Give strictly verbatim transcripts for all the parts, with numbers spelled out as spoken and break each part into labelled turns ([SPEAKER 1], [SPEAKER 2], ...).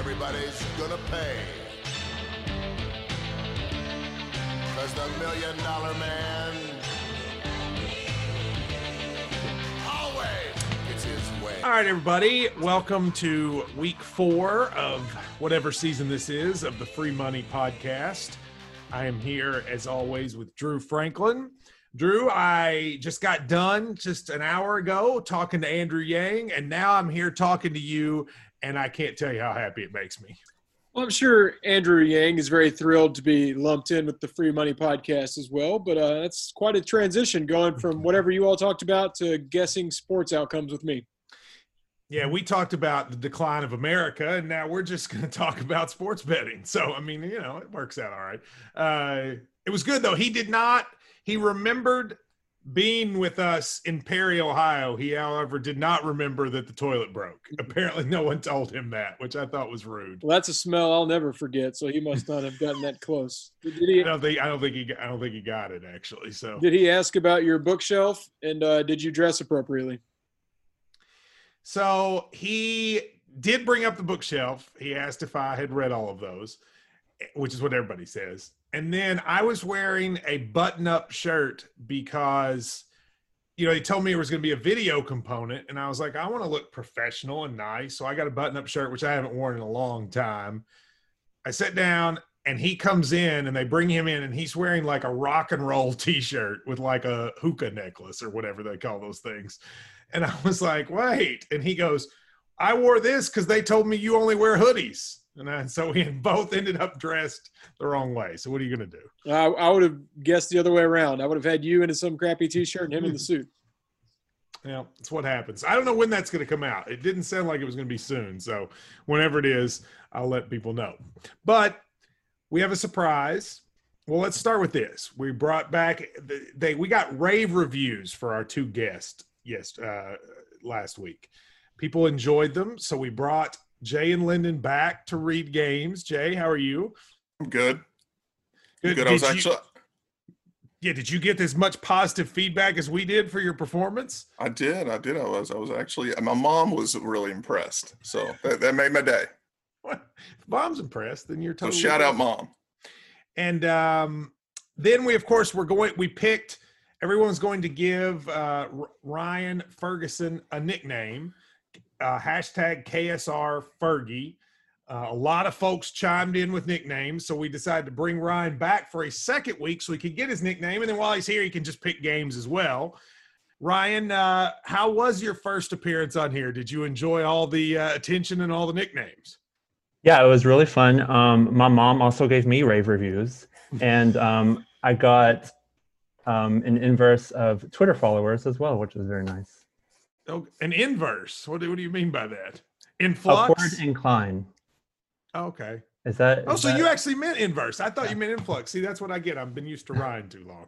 [SPEAKER 1] everybody's gonna pay. Cause the million dollar man always gets his way.
[SPEAKER 2] All right, everybody, welcome to week four of whatever season this is of the Free Money Podcast. I am here, as always, with Drew Franklin. Drew, I just got done just an hour ago talking to Andrew Yang, and now I'm here talking to you, and I can't tell you how happy it makes me.
[SPEAKER 3] Well, I'm sure Andrew Yang is very thrilled to be lumped in with the Free Money Podcast as well, but uh, that's quite a transition going from whatever you all talked about to guessing sports outcomes with me.
[SPEAKER 2] Yeah, we talked about the decline of America, and now we're just going to talk about sports betting. So, I mean, you know, it works out all right. Uh, it was good, though. He did not – he remembered being with us in Perry, Ohio. He, however, did not remember that the toilet broke. Apparently, no one told him that, which I thought was rude.
[SPEAKER 3] Well, that's a smell I'll never forget, so he must not have gotten that close. Did he,
[SPEAKER 2] I don't think I don't think he I don't think he got it, actually. So
[SPEAKER 3] did he ask about your bookshelf, and uh, did you dress appropriately?
[SPEAKER 2] So he did bring up the bookshelf. He asked if I had read all of those, which is what everybody says. And then I was wearing a button-up shirt because, you know, he told me it was going to be a video component. And I was like, I want to look professional and nice. So I got a button-up shirt, which I haven't worn in a long time. I sat down and he comes in and they bring him in and he's wearing like a rock and roll t-shirt with like a hookah necklace or whatever they call those things. And I was like, wait. And he goes, I wore this because they told me you only wear hoodies. And I, so we both ended up dressed the wrong way. So what are you going to do?
[SPEAKER 3] I, I would have guessed the other way around. I would have had you in some crappy T-shirt and him in the suit.
[SPEAKER 2] Yeah, that's what happens. I don't know when that's going to come out. It didn't sound like it was going to be soon. So whenever it is, I'll let people know. But we have a surprise. Well, let's start with this. We brought back – they we got rave reviews for our two guests yes, uh, last week. People enjoyed them, so we brought – Jay and Lyndon back to read games. Jay, how are you?
[SPEAKER 4] I'm good.
[SPEAKER 2] Good.
[SPEAKER 4] Good. I was actually.
[SPEAKER 2] Yeah. Did you get as much positive feedback as we did for your performance?
[SPEAKER 4] I did. I did. I was. I was actually. My mom was really impressed. So that, that made my day.
[SPEAKER 2] What? If Mom's impressed, then you're totally.
[SPEAKER 4] So shout out, Mom.
[SPEAKER 2] And um, then we, of course, we're going. We picked. Everyone's going to give uh, Ryan Ferguson a nickname. Uh, hashtag K S R Fergie. Uh, a lot of folks chimed in with nicknames, so we decided to bring Ryan back for a second week so he could get his nickname, and then while he's here, he can just pick games as well. Ryan, uh, how was your first appearance on here? Did you enjoy all the uh, attention and all the nicknames?
[SPEAKER 5] Yeah, it was really fun. Um, my mom also gave me rave reviews, and um, I got um, an inverse of Twitter followers as well, which was very nice.
[SPEAKER 2] Oh, an inverse. What do, what do you mean by that? Influx?
[SPEAKER 5] Upward incline.
[SPEAKER 2] Oh, okay.
[SPEAKER 5] Is that? Is
[SPEAKER 2] oh, so
[SPEAKER 5] that...
[SPEAKER 2] you actually meant inverse. I thought you meant influx. See, that's what I get. I've been used to Ryan too long.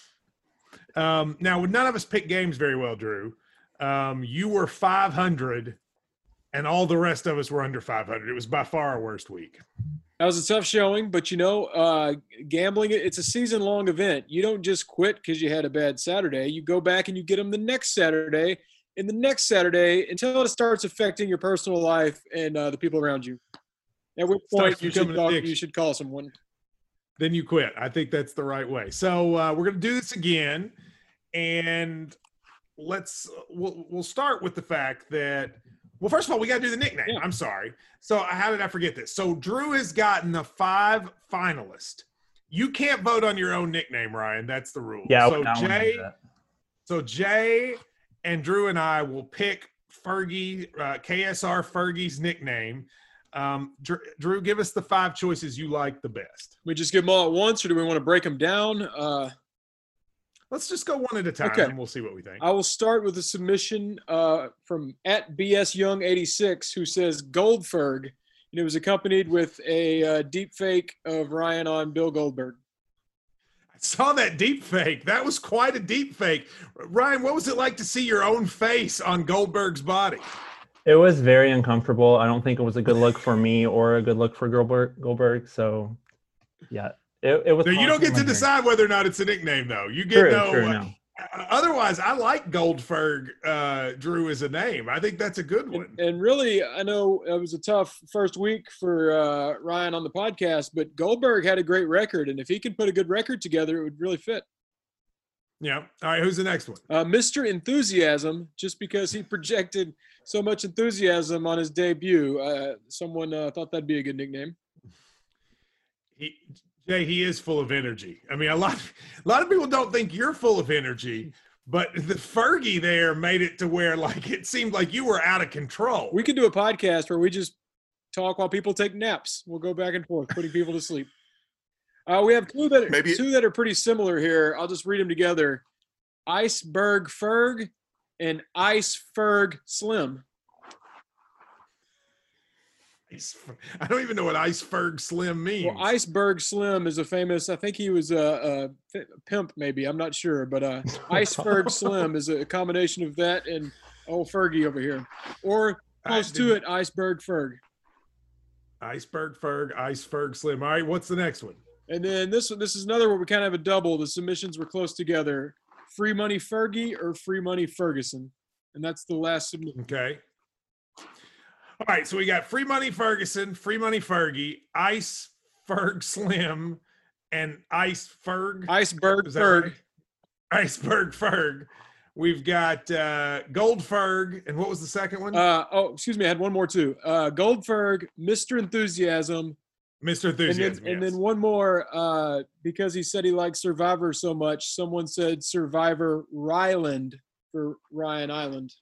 [SPEAKER 2] Um, now, none of us picked games very well, Drew. Um, you were five hundred, and all the rest of us were under five hundred. It was by far our worst week.
[SPEAKER 3] That was a tough showing, but, you know, uh, gambling, it's a season-long event. You don't just quit because you had a bad Saturday. You go back and you get them the next Saturday and the next Saturday until it starts affecting your personal life and uh, the people around you. At which point you should, talk, you should call someone.
[SPEAKER 2] Then you quit. I think that's the right way. So uh, we're going to do this again, and let's we'll, we'll start with the fact that – well, first of all, we got to do the nickname. Yeah. I'm sorry. So how did I forget this? So Drew has gotten the five finalists. You can't vote on your own nickname, Ryan. That's the rule.
[SPEAKER 5] Yeah.
[SPEAKER 2] So Jay, so Jay and Drew and I will pick Fergie, uh, K S R Fergie's nickname. Um, Drew, Drew, give us the five choices you like the best.
[SPEAKER 3] We just give them all at once, or do we want to break them down? Uh,
[SPEAKER 2] Let's just go one at a time, okay. And we'll see what we think.
[SPEAKER 3] I will start with a submission uh, from at B S Young eighty-six, who says Goldberg, and it was accompanied with a uh, deep fake of Ryan on Bill Goldberg.
[SPEAKER 2] I saw that deep fake. That was quite a deep fake. Ryan, what was it like to see your own face on Goldberg's body?
[SPEAKER 5] It was very uncomfortable. I don't think it was a good look for me or a good look for Goldberg. Goldberg. So, yeah. It, it was.
[SPEAKER 2] So you don't get to decide whether or not it's a nickname, though. You get
[SPEAKER 5] true,
[SPEAKER 2] no.
[SPEAKER 5] True,
[SPEAKER 2] uh,
[SPEAKER 5] no.
[SPEAKER 2] otherwise, I like Goldberg, uh, Drew, as a name. I think that's a good one.
[SPEAKER 3] And, and really, I know it was a tough first week for uh, Ryan on the podcast, but Goldberg had a great record, and if he could put a good record together, it would really fit.
[SPEAKER 2] Yeah. All right. Who's the next one?
[SPEAKER 3] Uh, Mister Enthusiasm, just because he projected so much enthusiasm on his debut. Uh, someone uh, thought that'd be a good nickname.
[SPEAKER 2] He, Jay, he is full of energy. I mean, a lot, a lot of people don't think you're full of energy, but the Fergie there made it to where, like, it seemed like you were out of control.
[SPEAKER 3] We could do a podcast where we just talk while people take naps. We'll go back and forth, putting people to sleep. Uh, we have two that, are,
[SPEAKER 4] Maybe-
[SPEAKER 3] two that are pretty similar here. I'll just read them together. Iceberg Ferg and Ice Ferg Slim.
[SPEAKER 2] Ice, I don't even know what Iceberg Slim means.
[SPEAKER 3] Well, Iceberg Slim is a famous, I think he was a, a pimp maybe, I'm not sure, but uh, Iceberg Slim is a combination of that and old Fergie over here. Or close to it, Iceberg Ferg.
[SPEAKER 2] Iceberg Ferg, Iceberg Slim. All right, what's the next one?
[SPEAKER 3] And then this one, this is another where we kind of have a double. The submissions were close together. Free Money Fergie or Free Money Ferguson. And that's the last submission.
[SPEAKER 2] Okay. All right, so we got Free Money Ferguson, Free Money Fergie, Ice Ferg Slim, and Ice Ferg.
[SPEAKER 3] Iceberg
[SPEAKER 2] Is that
[SPEAKER 3] Ferg.
[SPEAKER 2] right? Iceberg Ferg. We've got uh, Gold Ferg, and what was the second one?
[SPEAKER 3] Uh, oh, excuse me. I had one more too. Uh, Goldberg, Mister Enthusiasm,
[SPEAKER 2] Mister
[SPEAKER 3] and
[SPEAKER 2] Enthusiasm.
[SPEAKER 3] then, and
[SPEAKER 2] yes.
[SPEAKER 3] then one more. Uh, because he said he liked Survivor so much, someone said Survivor Ryland for Ryan Island.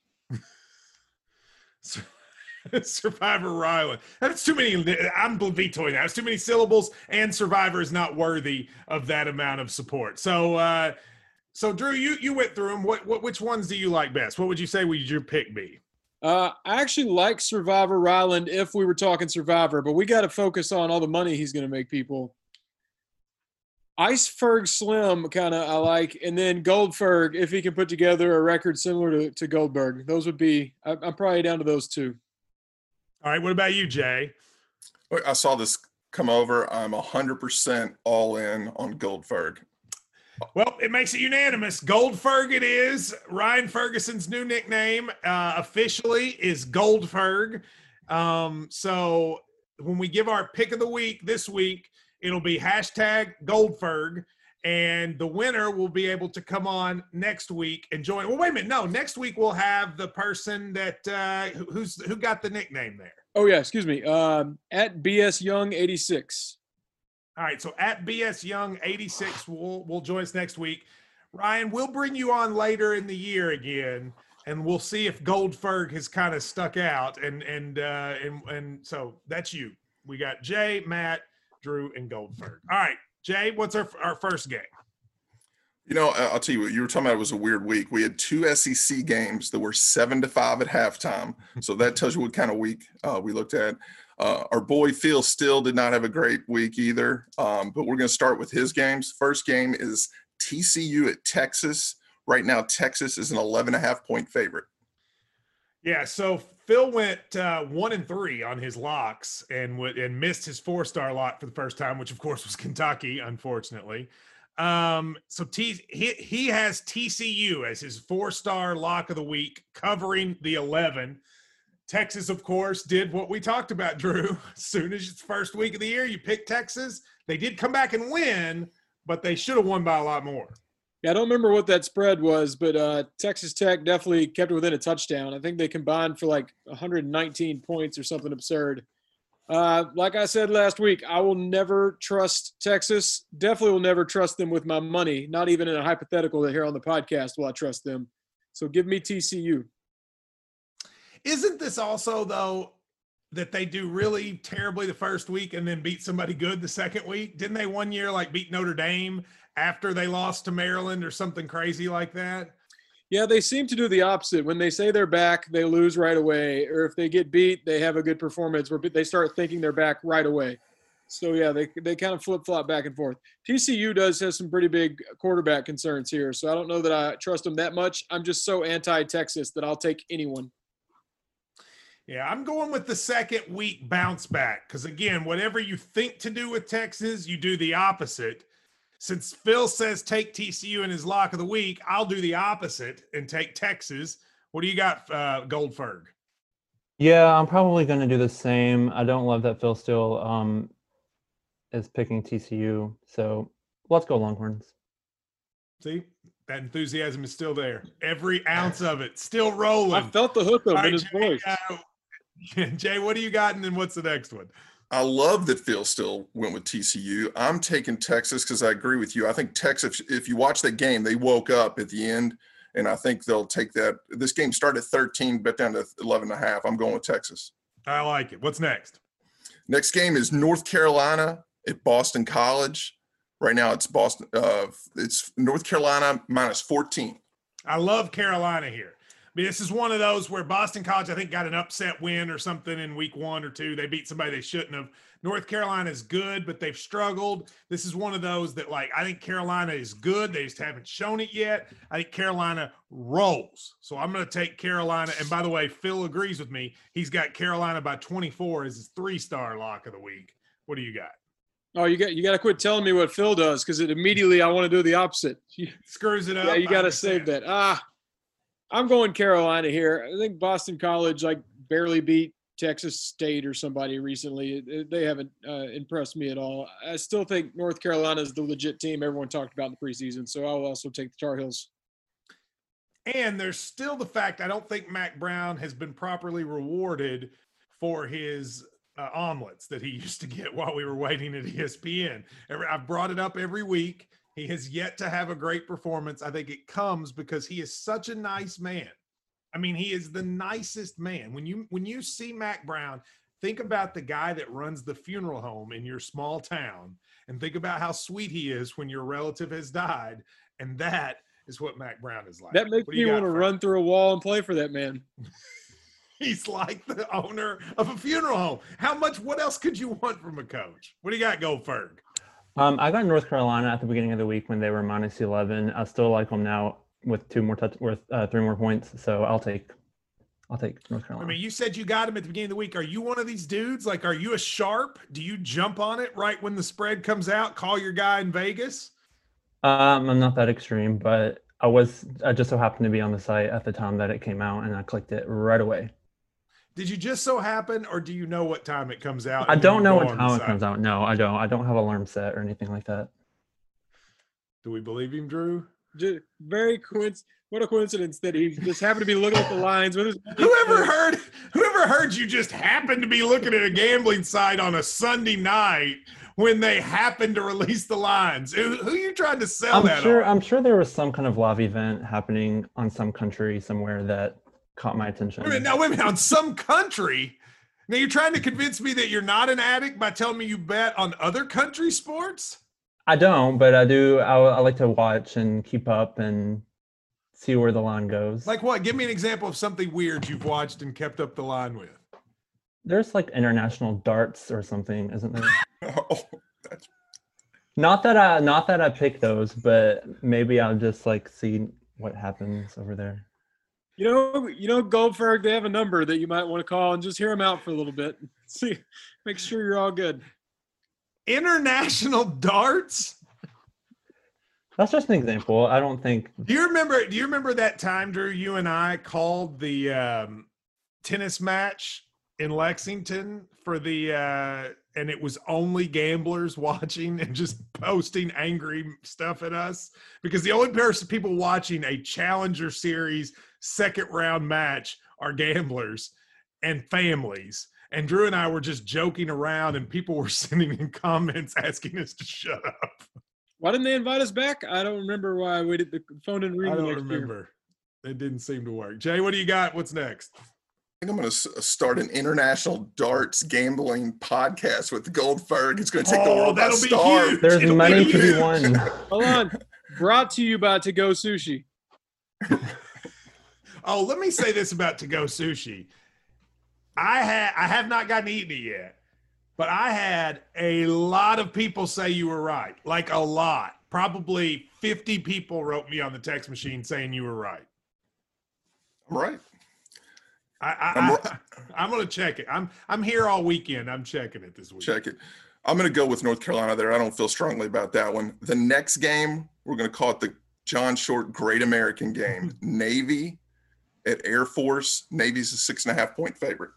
[SPEAKER 2] Survivor Ryland. That's too many. I'm vetoing that. It's too many syllables, and Survivor is not worthy of that amount of support. So, uh, so Drew, you you went through them. What what which ones do you like best? What would you say would your pick be?
[SPEAKER 3] Uh, I actually like Survivor Ryland if we were talking Survivor, but we got to focus on all the money he's going to make people. Iceberg Slim kind of I like, and then Goldberg if he can put together a record similar to, to Goldberg. Those would be. I, I'm probably down to those two.
[SPEAKER 2] All right. What about you, Jay?
[SPEAKER 4] I saw this come over. I'm one hundred percent all in on Goldberg.
[SPEAKER 2] Well, it makes it unanimous. Goldferg it is. Ryan Ferguson's new nickname uh, officially is Goldferg. Um, so when we give our pick of the week this week, it'll be hashtag Goldferg. And the winner will be able to come on next week and join. Well, wait a minute. No, next week we'll have the person that uh, who's who got the nickname there.
[SPEAKER 3] Oh yeah, excuse me. Um, at B S Young eighty-six.
[SPEAKER 2] All right, so at B S Young eighty-six will will join us next week. Ryan, we'll bring you on later in the year again, and we'll see if Goldberg has kind of stuck out. And and uh, and and so that's you. We got Jay, Matt, Drew, and Goldberg. All right, Jay, what's our our first game?
[SPEAKER 4] You know, I- I'll tell you what, you were talking about it was a weird week. We had two S E C games that were seven to five at halftime. So that tells you what kind of week uh, we looked at. Uh, our boy Phil still did not have a great week either. Um, but we're going to start with his games. First game is T C U at Texas. Right now, Texas is an eleven and a half point favorite.
[SPEAKER 2] Yeah, so Phil went uh, one and three on his locks and would and missed his four star lock for the first time, which of course was Kentucky, unfortunately. Um, so T he he has T C U as his four star lock of the week, covering the eleven. Texas, of course, did what we talked about, Drew. As soon as it's first week of the year, you pick Texas. They did come back and win, but they should have won by a lot more.
[SPEAKER 3] Yeah, I don't remember what that spread was, but uh, Texas Tech definitely kept it within a touchdown. I think they combined for like one hundred nineteen points or something absurd. Uh, like I said last week, I will never trust Texas. Definitely will never trust them with my money. Not even in a hypothetical here on the podcast will I trust them. So give me T C U.
[SPEAKER 2] Isn't this also, though, that they do really terribly the first week and then beat somebody good the second week? Didn't they one year like beat Notre Dame after they lost to Maryland or something crazy like that?
[SPEAKER 3] Yeah, they seem to do the opposite. When they say they're back, they lose right away. Or if they get beat, they have a good performance where they start thinking they're back right away. So, yeah, they they kind of flip-flop back and forth. T C U does have some pretty big quarterback concerns here, so I don't know that I trust them that much. I'm just so anti-Texas that I'll take anyone.
[SPEAKER 2] Yeah, I'm going with the second week bounce back because, again, whatever you think to do with Texas, you do the opposite. Since Phil says take T C U in his lock of the week, I'll do the opposite and take Texas. What do you got, uh, Goldberg?
[SPEAKER 5] Yeah, I'm probably going to do the same. I don't love that Phil still um, is picking T C U. So let's go Longhorns.
[SPEAKER 2] See, that enthusiasm is still there. Every ounce of it still rolling.
[SPEAKER 3] I felt the hook of
[SPEAKER 2] All
[SPEAKER 3] in
[SPEAKER 2] right,
[SPEAKER 3] his
[SPEAKER 2] Jay,
[SPEAKER 3] voice.
[SPEAKER 2] uh, Jay, what do you got? And then what's the next one?
[SPEAKER 4] I love that Phil still went with T C U. I'm taking Texas because I agree with you. I think Texas, if you watch that game, they woke up at the end, and I think they'll take that. This game started at thirteen, bet down to eleven and a half. I'm going with Texas.
[SPEAKER 2] I like it. What's next?
[SPEAKER 4] Next game is North Carolina at Boston College. Right now, it's Boston. Uh, it's North Carolina minus fourteen.
[SPEAKER 2] I love Carolina here. I mean, this is one of those where Boston College, I think, got an upset win or something in week one or two. They beat somebody they shouldn't have. North Carolina is good, but they've struggled. This is one of those that, like, I think Carolina is good. They just haven't shown it yet. I think Carolina rolls. So I'm going to take Carolina. And by the way, Phil agrees with me. He's got Carolina by twenty-four as his three-star lock of the week. What do you got?
[SPEAKER 3] Oh, you got you got to quit telling me what Phil does because it immediately I want to do the opposite.
[SPEAKER 2] Screws it up.
[SPEAKER 3] Yeah, you
[SPEAKER 2] I
[SPEAKER 3] got to
[SPEAKER 2] understand.
[SPEAKER 3] save that. Ah, I'm going Carolina here. I think Boston College like barely beat Texas State or somebody recently. They haven't uh, impressed me at all. I still think North Carolina is the legit team everyone talked about in the preseason. So I'll also take the Tar Heels.
[SPEAKER 2] And there's still the fact I don't think Mac Brown has been properly rewarded for his uh, omelets that he used to get while we were waiting at E S P N. Every, I've brought it up every week. He has yet to have a great performance. I think it comes because he is such a nice man. I mean, he is the nicest man. When you when you see Mac Brown, think about the guy that runs the funeral home in your small town and think about how sweet he is when your relative has died. And that is what Mac Brown is like.
[SPEAKER 3] That makes
[SPEAKER 2] What do you
[SPEAKER 3] me
[SPEAKER 2] got,
[SPEAKER 3] want to
[SPEAKER 2] Frank?
[SPEAKER 3] run through a wall and play for that man.
[SPEAKER 2] He's like the owner of a funeral home. How much, what else could you want from a coach? What do you got, Goldberg?
[SPEAKER 5] Um, I got North Carolina at the beginning of the week when they were minus eleven. I still like them now with two more touch, with uh, three more points. So I'll take, I'll take North
[SPEAKER 2] I
[SPEAKER 5] Carolina.
[SPEAKER 2] mean, you said you got him at the beginning of the week. Are you one of these dudes? Like, are you a sharp? Do you jump on it right when the spread comes out? Call your guy in Vegas?
[SPEAKER 5] Um, I'm not that extreme, but I was. I just so happened to be on the site at the time that it came out, and I clicked it right away.
[SPEAKER 2] Did you just so happen, or do you know what time it comes out?
[SPEAKER 5] I
[SPEAKER 2] and then
[SPEAKER 5] don't
[SPEAKER 2] you
[SPEAKER 5] know
[SPEAKER 2] go
[SPEAKER 5] what
[SPEAKER 2] on the
[SPEAKER 5] time it
[SPEAKER 2] site?
[SPEAKER 5] comes out. No, I don't. I don't have alarm set or anything like that.
[SPEAKER 2] Do we believe him, Drew?
[SPEAKER 3] Just very coinc- What a coincidence that he just happened to be looking at the lines with his.
[SPEAKER 2] Whoever heard, whoever heard you just happened to be looking at a gambling site on a Sunday night when they happened to release the lines. Who, who are you trying to sell
[SPEAKER 5] I'm
[SPEAKER 2] that
[SPEAKER 5] sure.
[SPEAKER 2] on?
[SPEAKER 5] I'm sure there was some kind of live event happening on some country somewhere that caught my attention.
[SPEAKER 2] Wait a minute, now, wait a minute. On some country, now you're trying to convince me that you're not an addict by telling me you bet on other country sports?
[SPEAKER 5] I don't, but I do. I, I like to watch and keep up and see where the line goes.
[SPEAKER 2] Like what? Give me an example of something weird you've watched and kept up the line with.
[SPEAKER 5] There's like international darts or something, isn't there?
[SPEAKER 4] Oh, that's
[SPEAKER 5] Not that I, not that I pick those, but maybe I'll just like see what happens over there.
[SPEAKER 3] You know, you know, Goldberg. They have a number that you might want to call and just hear him out for a little bit. See, make sure you're all good.
[SPEAKER 2] International darts?
[SPEAKER 5] That's just an example. I don't think.
[SPEAKER 2] Do you remember? Do you remember that time, Drew? You and I called the um, tennis match in Lexington for the, uh, and it was only gamblers watching and just posting angry stuff at us because the only person people watching a Challenger Series second round match are gamblers and families. And Drew and I were just joking around, and people were sending in comments asking us to shut up.
[SPEAKER 3] Why didn't they invite us back? I don't remember why we did the phone didn't ring.
[SPEAKER 2] I don't
[SPEAKER 3] next year.
[SPEAKER 2] remember. It didn't seem to work. Jay, what do you got? What's next?
[SPEAKER 4] I think I'm going to start an international darts gambling podcast with Goldberg. It's going to take the
[SPEAKER 2] Oh,
[SPEAKER 4] world by
[SPEAKER 2] that'll be
[SPEAKER 4] storm.
[SPEAKER 2] huge.
[SPEAKER 5] There's
[SPEAKER 2] It'll
[SPEAKER 5] money
[SPEAKER 2] be
[SPEAKER 5] to be
[SPEAKER 2] huge.
[SPEAKER 5] won.
[SPEAKER 3] Hold on. Brought to you by To Go Sushi.
[SPEAKER 2] Oh, let me say this about To Go Sushi. I had I have not gotten to eat it yet, but I had a lot of people say you were right. Like a lot. Probably fifty people wrote me on the text machine saying you were right.
[SPEAKER 4] I'm right.
[SPEAKER 2] I, I,
[SPEAKER 4] I'm
[SPEAKER 2] I,
[SPEAKER 4] ri-
[SPEAKER 2] I'm gonna check it. I'm I'm here all weekend. I'm checking it this week.
[SPEAKER 4] Check it. I'm going to go with North Carolina there. I don't feel strongly about that one. The next game, we're going to call it the John Short Great American Game. Navy at Air Force. Navy's a six and a half point favorite.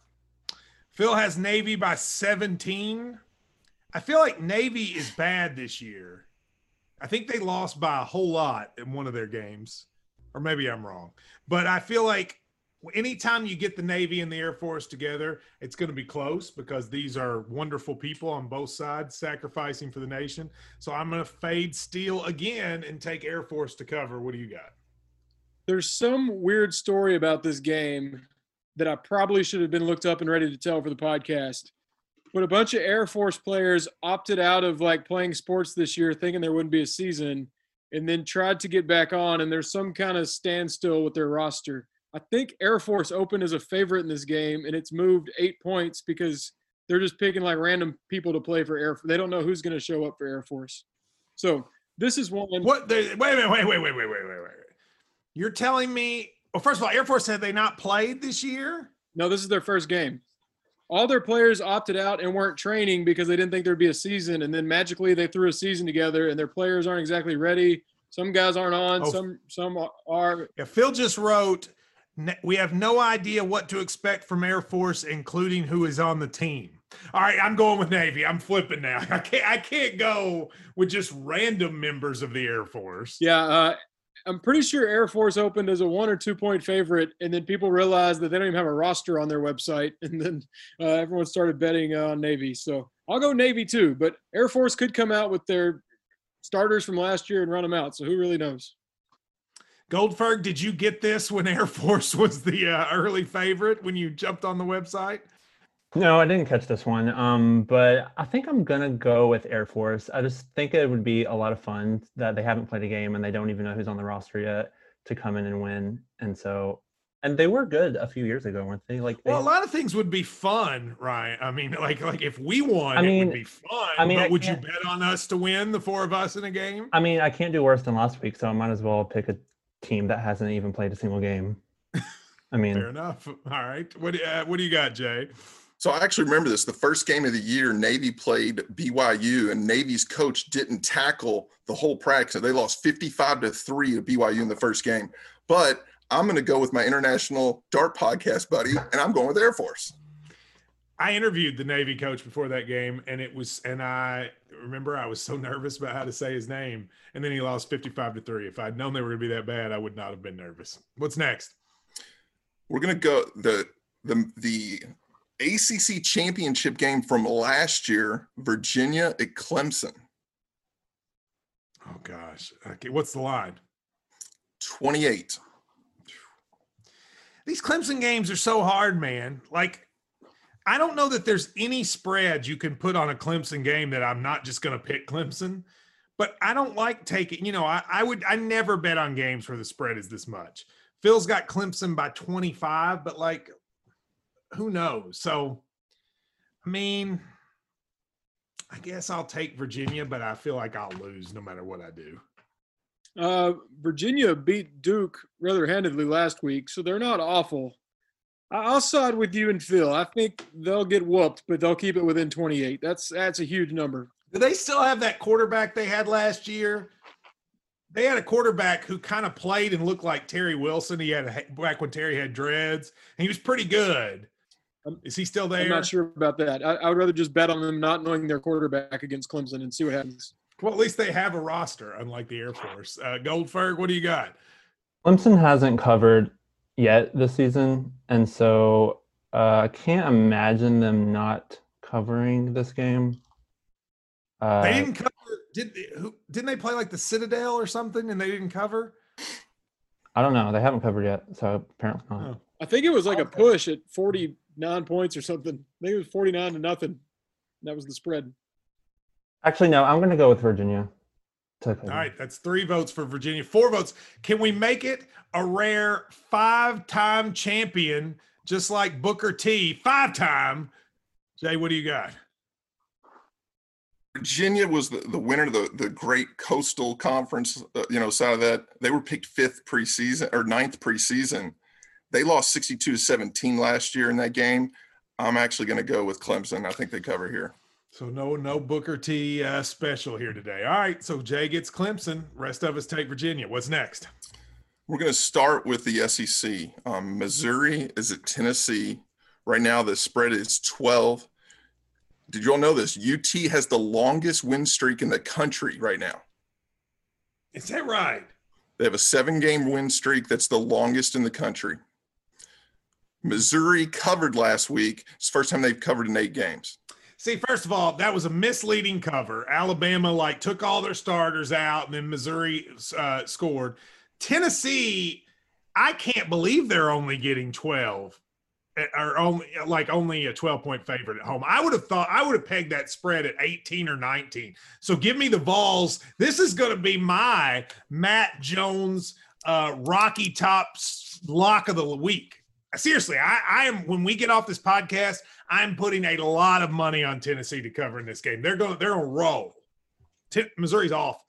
[SPEAKER 2] Phil has Navy by seventeen. I feel like Navy is bad this year. I think they lost by a whole lot in one of their games, or maybe I'm wrong. But I feel like anytime you get the Navy and the Air Force together, it's going to be close because these are wonderful people on both sides sacrificing for the nation. So I'm going to fade Steele again and take Air Force to cover. What do you got?
[SPEAKER 3] There's some weird story about this game that I probably should have been looked up and ready to tell for the podcast. But a bunch of Air Force players opted out of like playing sports this year thinking there wouldn't be a season and then tried to get back on, and there's some kind of standstill with their roster. I think Air Force opened as a favorite in this game, and it's moved eight points because they're just picking like random people to play for Air Force. They don't know who's going to show up for Air Force. So this is one.
[SPEAKER 2] What? They, wait a minute. Wait, wait, wait, wait, wait, wait, wait. You're telling me – well, first of all, Air Force had they not played this year?
[SPEAKER 3] No, this is their first game. All their players opted out and weren't training because they didn't think there'd be a season, and then magically they threw a season together, and their players aren't exactly ready. Some guys aren't on. Oh, some some are.
[SPEAKER 2] Yeah, Phil just wrote – we have no idea what to expect from Air Force, including who is on the team. All right, I'm going with Navy. I'm flipping now. I can't. I can't go with just random members of the Air Force.
[SPEAKER 3] Yeah, uh, I'm pretty sure Air Force opened as a one or two point favorite, and then people realized that they don't even have a roster on their website, and then uh, everyone started betting on Navy. So I'll go Navy too, but Air Force could come out with their starters from last year and run them out. So who really knows?
[SPEAKER 2] Goldberg, did you get this when Air Force was the uh, early favorite when you jumped on the website?
[SPEAKER 5] No, I didn't catch this one. Um, but I think I'm gonna go with Air Force. I just think it would be a lot of fun that they haven't played a game and they don't even know who's on the roster yet to come in and win. And so, and they were good a few years ago, weren't they? Like, they,
[SPEAKER 2] well, a lot of things would be fun, right? I mean, like, like if we won,
[SPEAKER 5] I mean,
[SPEAKER 2] it would be fun.
[SPEAKER 5] I mean,
[SPEAKER 2] but
[SPEAKER 5] I
[SPEAKER 2] would you
[SPEAKER 5] can't-
[SPEAKER 2] bet on us to win, the four of us in a game?
[SPEAKER 5] I mean, I can't do worse than last week, so I might as well pick a team that hasn't even played a single game. I mean,
[SPEAKER 2] Fair enough. All right. What, uh, what do you got, Jay?
[SPEAKER 4] So I actually remember this. The first game of the year, Navy played B Y U, and Navy's coach didn't tackle the whole practice. They lost fifty-five to three to B Y U in the first game. But I'm going to go with my international dart podcast buddy, and I'm going with Air Force.
[SPEAKER 2] I interviewed the Navy coach before that game, and it was, and I remember I was so nervous about how to say his name, and then he lost fifty-five to three. If I'd known they were going to be that bad, I would not have been nervous. What's next?
[SPEAKER 4] We're going to go the the the A C C championship game from last year, Virginia at Clemson.
[SPEAKER 2] Oh gosh. Okay, what's the line?
[SPEAKER 4] twenty-eight.
[SPEAKER 2] These Clemson games are so hard, man. Like, I don't know that there's any spread you can put on a Clemson game that I'm not just going to pick Clemson. But I don't like taking, you know, I, I would, I never bet on games where the spread is this much. Phil's got Clemson by twenty-five, but like, who knows? So, I mean, I guess I'll take Virginia, but I feel like I'll lose no matter what I do.
[SPEAKER 3] Uh, Virginia beat Duke rather handedly last week, so they're not awful. I'll side with you and Phil. I think they'll get whooped, but they'll keep it within twenty-eight. That's that's a huge number.
[SPEAKER 2] Do they still have that quarterback they had last year? They had a quarterback who kind of played and looked like Terry Wilson. He had a, back when Terry had dreads, and he was pretty good. Is he still there?
[SPEAKER 3] I'm not sure about that. I, I would rather just bet on them not knowing their quarterback against Clemson and see what happens.
[SPEAKER 2] Well, at least they have a roster, unlike the Air Force. Uh, Goldberg, what do you got?
[SPEAKER 5] Clemson hasn't covered yet this season, and so uh, I can't imagine them not covering this game. Uh,
[SPEAKER 2] They didn't cover. Did they, who, didn't they play like the Citadel or something, and they didn't cover?
[SPEAKER 5] I don't know. They haven't covered yet, so apparently not.
[SPEAKER 2] Oh.
[SPEAKER 3] I think it was like a
[SPEAKER 2] Okay.
[SPEAKER 3] push at forty-nine points or something. I think it was forty-nine to nothing. That was the spread.
[SPEAKER 5] Actually, no. I'm going to go with Virginia.
[SPEAKER 2] All right, that's three votes for Virginia, four votes. Can we make it a rare five-time champion, just like Booker T, five-time? Jay, what do you got?
[SPEAKER 4] Virginia was the, the winner of the, the great Coastal Conference, uh, you know, side of that. They were picked fifth preseason or ninth preseason. They lost sixty-two to seventeen last year in that game. I'm actually going to go with Clemson. I think they cover here.
[SPEAKER 2] So no, no Booker T uh, special here today. All right, so Jay gets Clemson. Rest of us take Virginia. What's next?
[SPEAKER 4] We're going to start with the S E C. Um, Missouri is at Tennessee. Right now, the spread is twelve. Did you all know this? U T has the longest win streak in the country right now.
[SPEAKER 2] Is that right?
[SPEAKER 4] They have a seven-game win streak that's the longest in the country. Missouri covered last week. It's the first time they've covered in eight games.
[SPEAKER 2] See, first of all, that was a misleading cover. Alabama like took all their starters out, and then Missouri uh, scored. Tennessee, I can't believe they're only getting twelve, or only like only a twelve-point favorite at home. I would have thought I would have pegged that spread at eighteen or nineteen. So give me the Vols. This is going to be my Matt Jones uh, Rocky Top lock of the week. Seriously, I, I am. When we get off this podcast, I'm putting a lot of money on Tennessee to cover in this game. They're going. They're going to roll. T- Missouri's off.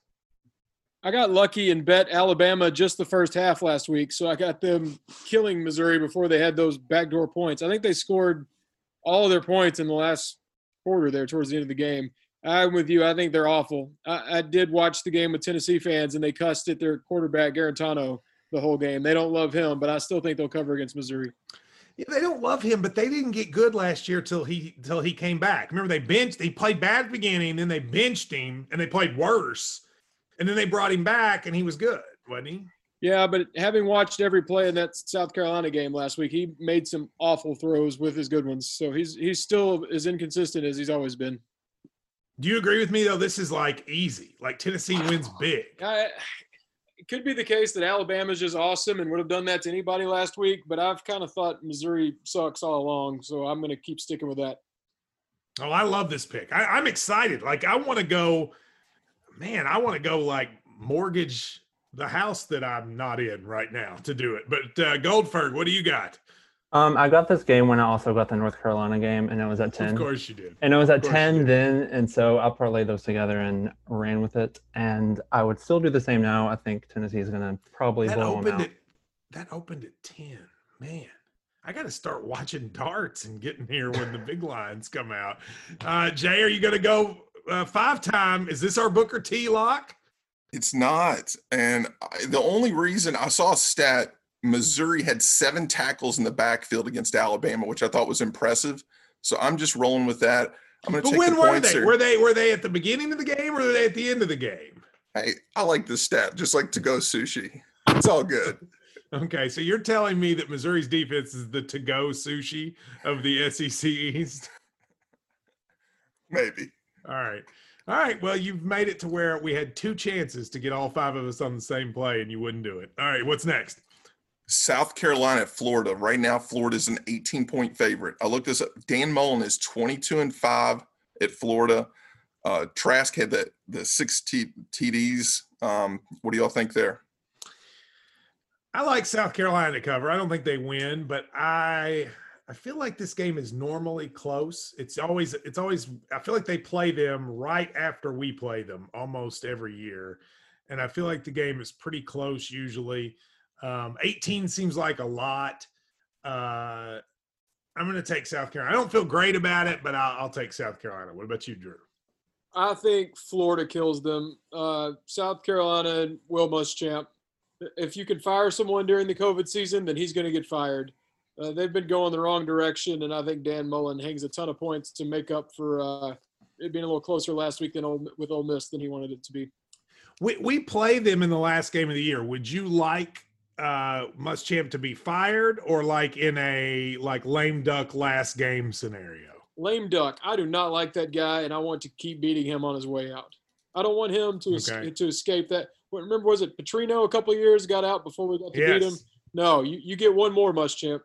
[SPEAKER 3] I got lucky and bet Alabama just the first half last week, so I got them killing Missouri before they had those backdoor points. I think they scored all of their points in the last quarter there towards the end of the game. I'm with you. I think they're awful. I, I did watch the game with Tennessee fans, and they cussed at their quarterback, Garantano, the whole game. They don't love him, but I still think they'll cover against Missouri.
[SPEAKER 2] Yeah, they don't love him, but they didn't get good last year till he till he came back. Remember, they benched. He played bad at the beginning, then they benched him, and they played worse. And then they brought him back, and he was good, wasn't he?
[SPEAKER 3] Yeah, but having watched every play in that South Carolina game last week, he made some awful throws with his good ones. So he's he's still as inconsistent as he's always been.
[SPEAKER 2] Do you agree with me, though? This is like easy. Like Tennessee wins big.
[SPEAKER 3] I, it could be the case that Alabama's just awesome and would have done that to anybody last week, but I've kind of thought Missouri sucks all along, so I'm going to keep sticking with that.
[SPEAKER 2] Oh, I love this pick. I, I'm excited. Like, I want to go – man, I want to go, like, mortgage the house that I'm not in right now to do it. But, uh, Goldberg, what do you got?
[SPEAKER 5] Um, I got this game when I also got the North Carolina game, and it was at ten.
[SPEAKER 2] Of course you did.
[SPEAKER 5] And it was at
[SPEAKER 2] Of course you
[SPEAKER 5] ten
[SPEAKER 2] did.
[SPEAKER 5] then, and so I parlayed those together and ran with it. And I would still do the same now. I think Tennessee is going to probably
[SPEAKER 2] That
[SPEAKER 5] blow them
[SPEAKER 2] opened
[SPEAKER 5] out.
[SPEAKER 2] at that opened at ten. Man, I got to start watching darts and getting here when the big lines come out. Uh, Jay, are you going to go uh, five time? Is this our Booker T lock?
[SPEAKER 4] It's not. And I, the only reason I saw a stat, Missouri had seven tackles in the backfield against Alabama, which I thought was impressive. So I'm just rolling with that. I'm going to
[SPEAKER 2] But
[SPEAKER 4] take
[SPEAKER 2] when
[SPEAKER 4] the
[SPEAKER 2] were
[SPEAKER 4] points
[SPEAKER 2] they?
[SPEAKER 4] here.
[SPEAKER 2] Were they were they at the beginning of the game or were they at the end of the game?
[SPEAKER 4] Hey, I like this stat, just like to-go sushi. It's all good.
[SPEAKER 2] Okay, so you're telling me that Missouri's defense is the to-go sushi of the S E C East?
[SPEAKER 4] Maybe.
[SPEAKER 2] All right. All right. Well, you've made it to where we had two chances to get all five of us on the same play, and you wouldn't do it. All right. What's next?
[SPEAKER 4] South Carolina at Florida. Right now, Florida is an eighteen-point favorite. I looked this up. Dan Mullen is twenty-two and five at Florida. Uh, Trask had the the six T- TDs. Um, what do y'all think there?
[SPEAKER 2] I like South Carolina to cover. I don't think they win, but I I feel like this game is normally close. It's always it's always I feel like they play them right after we play them almost every year. And I feel like the game is pretty close usually. Um, eighteen seems like a lot. Uh, I'm going to take South Carolina. I don't feel great about it, but I'll, I'll take South Carolina. What about you, Drew?
[SPEAKER 3] I think Florida kills them. Uh, South Carolina, Will Muschamp. If you can fire someone during the COVID season, then he's going to get fired. Uh, they've been going the wrong direction, and I think Dan Mullen hangs a ton of points to make up for uh, it being a little closer last week than Ole, with Ole Miss than he wanted it to be.
[SPEAKER 2] We we play them in the last game of the year. Would you like uh, Muschamp to be fired or like in a like lame duck last game scenario?
[SPEAKER 3] Lame duck. I do not like that guy, and I want to keep beating him on his way out. I don't want him to
[SPEAKER 2] Okay.
[SPEAKER 3] es- to escape that. Remember, was it Petrino a couple of years got out before we got to beat him?
[SPEAKER 2] Yes.
[SPEAKER 3] No, you, you get one more, Muschamp.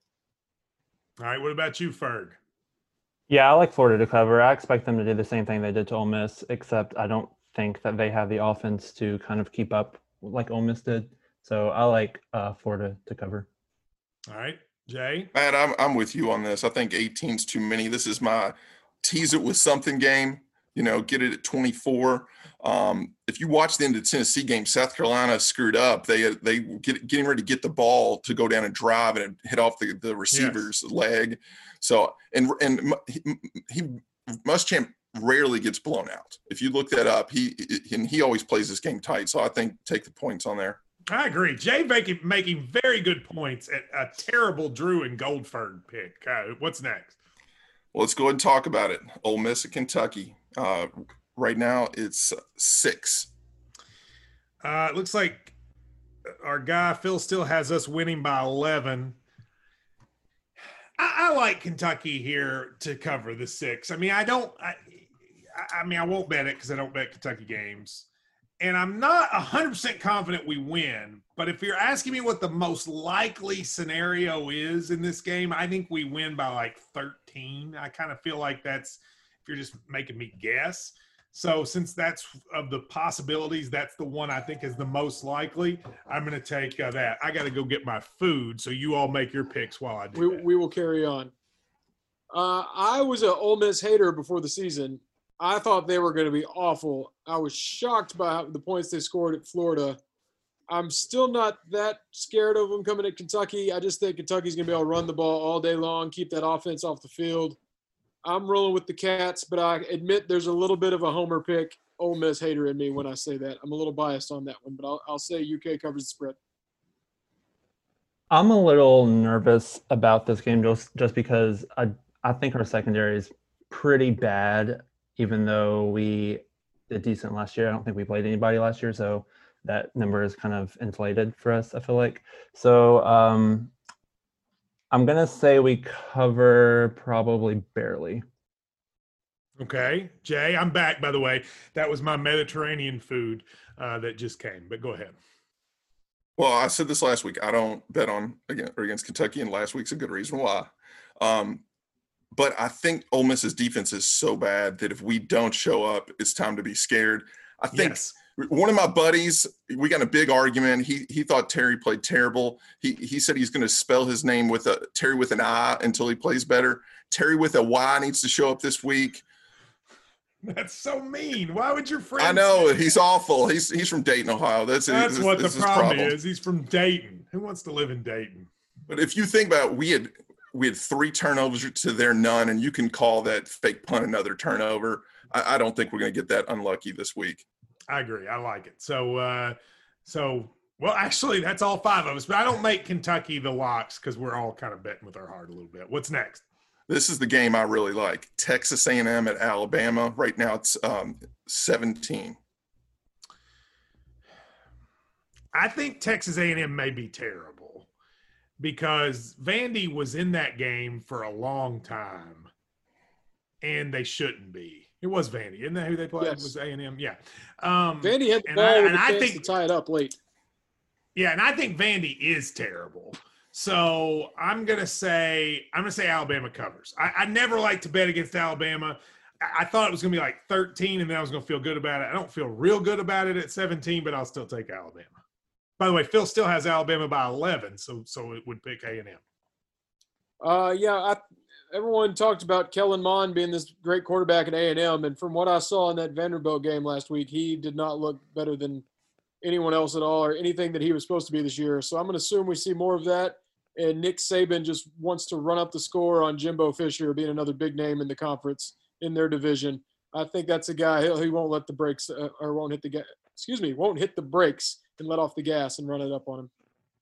[SPEAKER 2] All right. What about you, Ferg?
[SPEAKER 5] Yeah, I like Florida to cover. I expect them to do the same thing they did to Ole Miss, except I don't think that they have the offense to kind of keep up like Ole Miss did. So I like uh, Florida to cover.
[SPEAKER 2] All right, Jay.
[SPEAKER 4] Matt, I'm I'm with you on this. I think eighteen's too many. This is my tease it with something game. You know, get it at twenty-four. Um, if you watch the end of the Tennessee game, South Carolina screwed up. They they get getting ready to get the ball to go down and drive and hit off the, the receiver's leg. So and and he, he Muschamp rarely gets blown out. If you look that up, he and he always plays this game tight. So I think take the points on there.
[SPEAKER 2] I agree. Jay making, making very good points at a terrible Drew and Goldberg pick. Uh, what's next?
[SPEAKER 4] Well, let's go ahead and talk about it. Ole Miss at Kentucky. Uh, right now, it's six.
[SPEAKER 2] Uh, it looks like our guy Phil still has us winning by eleven. I, I like Kentucky here to cover the six. I mean, I don't. I, I mean, I won't bet it because I don't bet Kentucky games. And I'm not one hundred percent confident we win, but if you're asking me what the most likely scenario is in this game, I think we win by like thirteen. I kind of feel like that's, if you're just making me guess. So since that's of the possibilities, that's the one I think is the most likely. I'm going to take uh, that. I got to go get my food, so you all make your picks while I do
[SPEAKER 3] We,
[SPEAKER 2] that.
[SPEAKER 3] we will carry on. Uh, I was an Ole Miss hater before the season. I thought they were going to be awful. I was shocked by the points they scored at Florida. I'm still not that scared of them coming at Kentucky. I just think Kentucky's going to be able to run the ball all day long, keep that offense off the field. I'm rolling with the Cats, but I admit there's a little bit of a homer pick, Ole Miss hater in me when I say that. I'm a little biased on that one, but I'll, I'll say U K covers the spread.
[SPEAKER 5] I'm a little nervous about this game just just because I I think our secondary is pretty bad. Even though we did decent last year, I don't think we played anybody last year, so that number is kind of inflated for us, I feel like. So um, I'm going to say we cover probably barely.
[SPEAKER 2] Okay. Jay, I'm back, by the way. That was my Mediterranean food uh, that just came, but go ahead.
[SPEAKER 4] Well, I said this last week. I don't bet on again or against Kentucky, and last week's a good reason why. Um, but I think Ole Miss's defense is so bad that if we don't show up, it's time to be scared. I think
[SPEAKER 2] Yes.
[SPEAKER 4] one of my buddies, we got in a big argument. He he thought Terry played terrible. He he said he's going to spell his name with a Terry with an I until he plays better. Terry with a Y needs to show up this week.
[SPEAKER 2] That's so mean. Why would your friend
[SPEAKER 4] I know
[SPEAKER 2] say
[SPEAKER 4] he's awful. He's he's from Dayton, Ohio. That's
[SPEAKER 2] That's
[SPEAKER 4] his,
[SPEAKER 2] what the
[SPEAKER 4] that's his
[SPEAKER 2] problem, is. He's from Dayton. Who wants to live in Dayton?
[SPEAKER 4] But if you think about it, we had we had three turnovers to their none, and you can call that fake punt another turnover. I, I don't think we're going to get that unlucky this week.
[SPEAKER 2] I agree. I like it. So, uh, so well, actually, that's all five of us. But I don't make Kentucky the locks because we're all kind of betting with our heart a little bit. What's next?
[SPEAKER 4] This is the game I really like. Texas A and M at Alabama. Right now it's um, seventeen.
[SPEAKER 2] I think Texas A and M may be terrible because Vandy was in that game for a long time, and they shouldn't be. It was Vandy, isn't that who they played?
[SPEAKER 3] Yes.
[SPEAKER 2] It was A and M, yeah. Um,
[SPEAKER 3] Vandy had the
[SPEAKER 2] and
[SPEAKER 3] ball
[SPEAKER 2] I-
[SPEAKER 3] with
[SPEAKER 2] and
[SPEAKER 3] a
[SPEAKER 2] I
[SPEAKER 3] chance
[SPEAKER 2] think-
[SPEAKER 3] to tie it up late.
[SPEAKER 2] Yeah, and I think Vandy is terrible. So I'm gonna say I'm gonna say Alabama covers. I, I never like to bet against Alabama. I, I thought it was gonna be like thirteen, and then I was gonna feel good about it. I don't feel real good about it at seventeen, but I'll still take Alabama. By the way, Phil still has Alabama by eleven, so so it would pick A and M.
[SPEAKER 3] Uh, yeah, I, everyone talked about Kellen Mond being this great quarterback at A and M, and from what I saw in that Vanderbilt game last week, he did not look better than anyone else at all or anything that he was supposed to be this year. So I'm going to assume we see more of that. And Nick Saban just wants to run up the score on Jimbo Fisher being another big name in the conference in their division. I think that's a guy he'll, he won't let the brakes uh, or won't hit the gas. Excuse me, won't hit the brakes and let off the gas and run it up on him.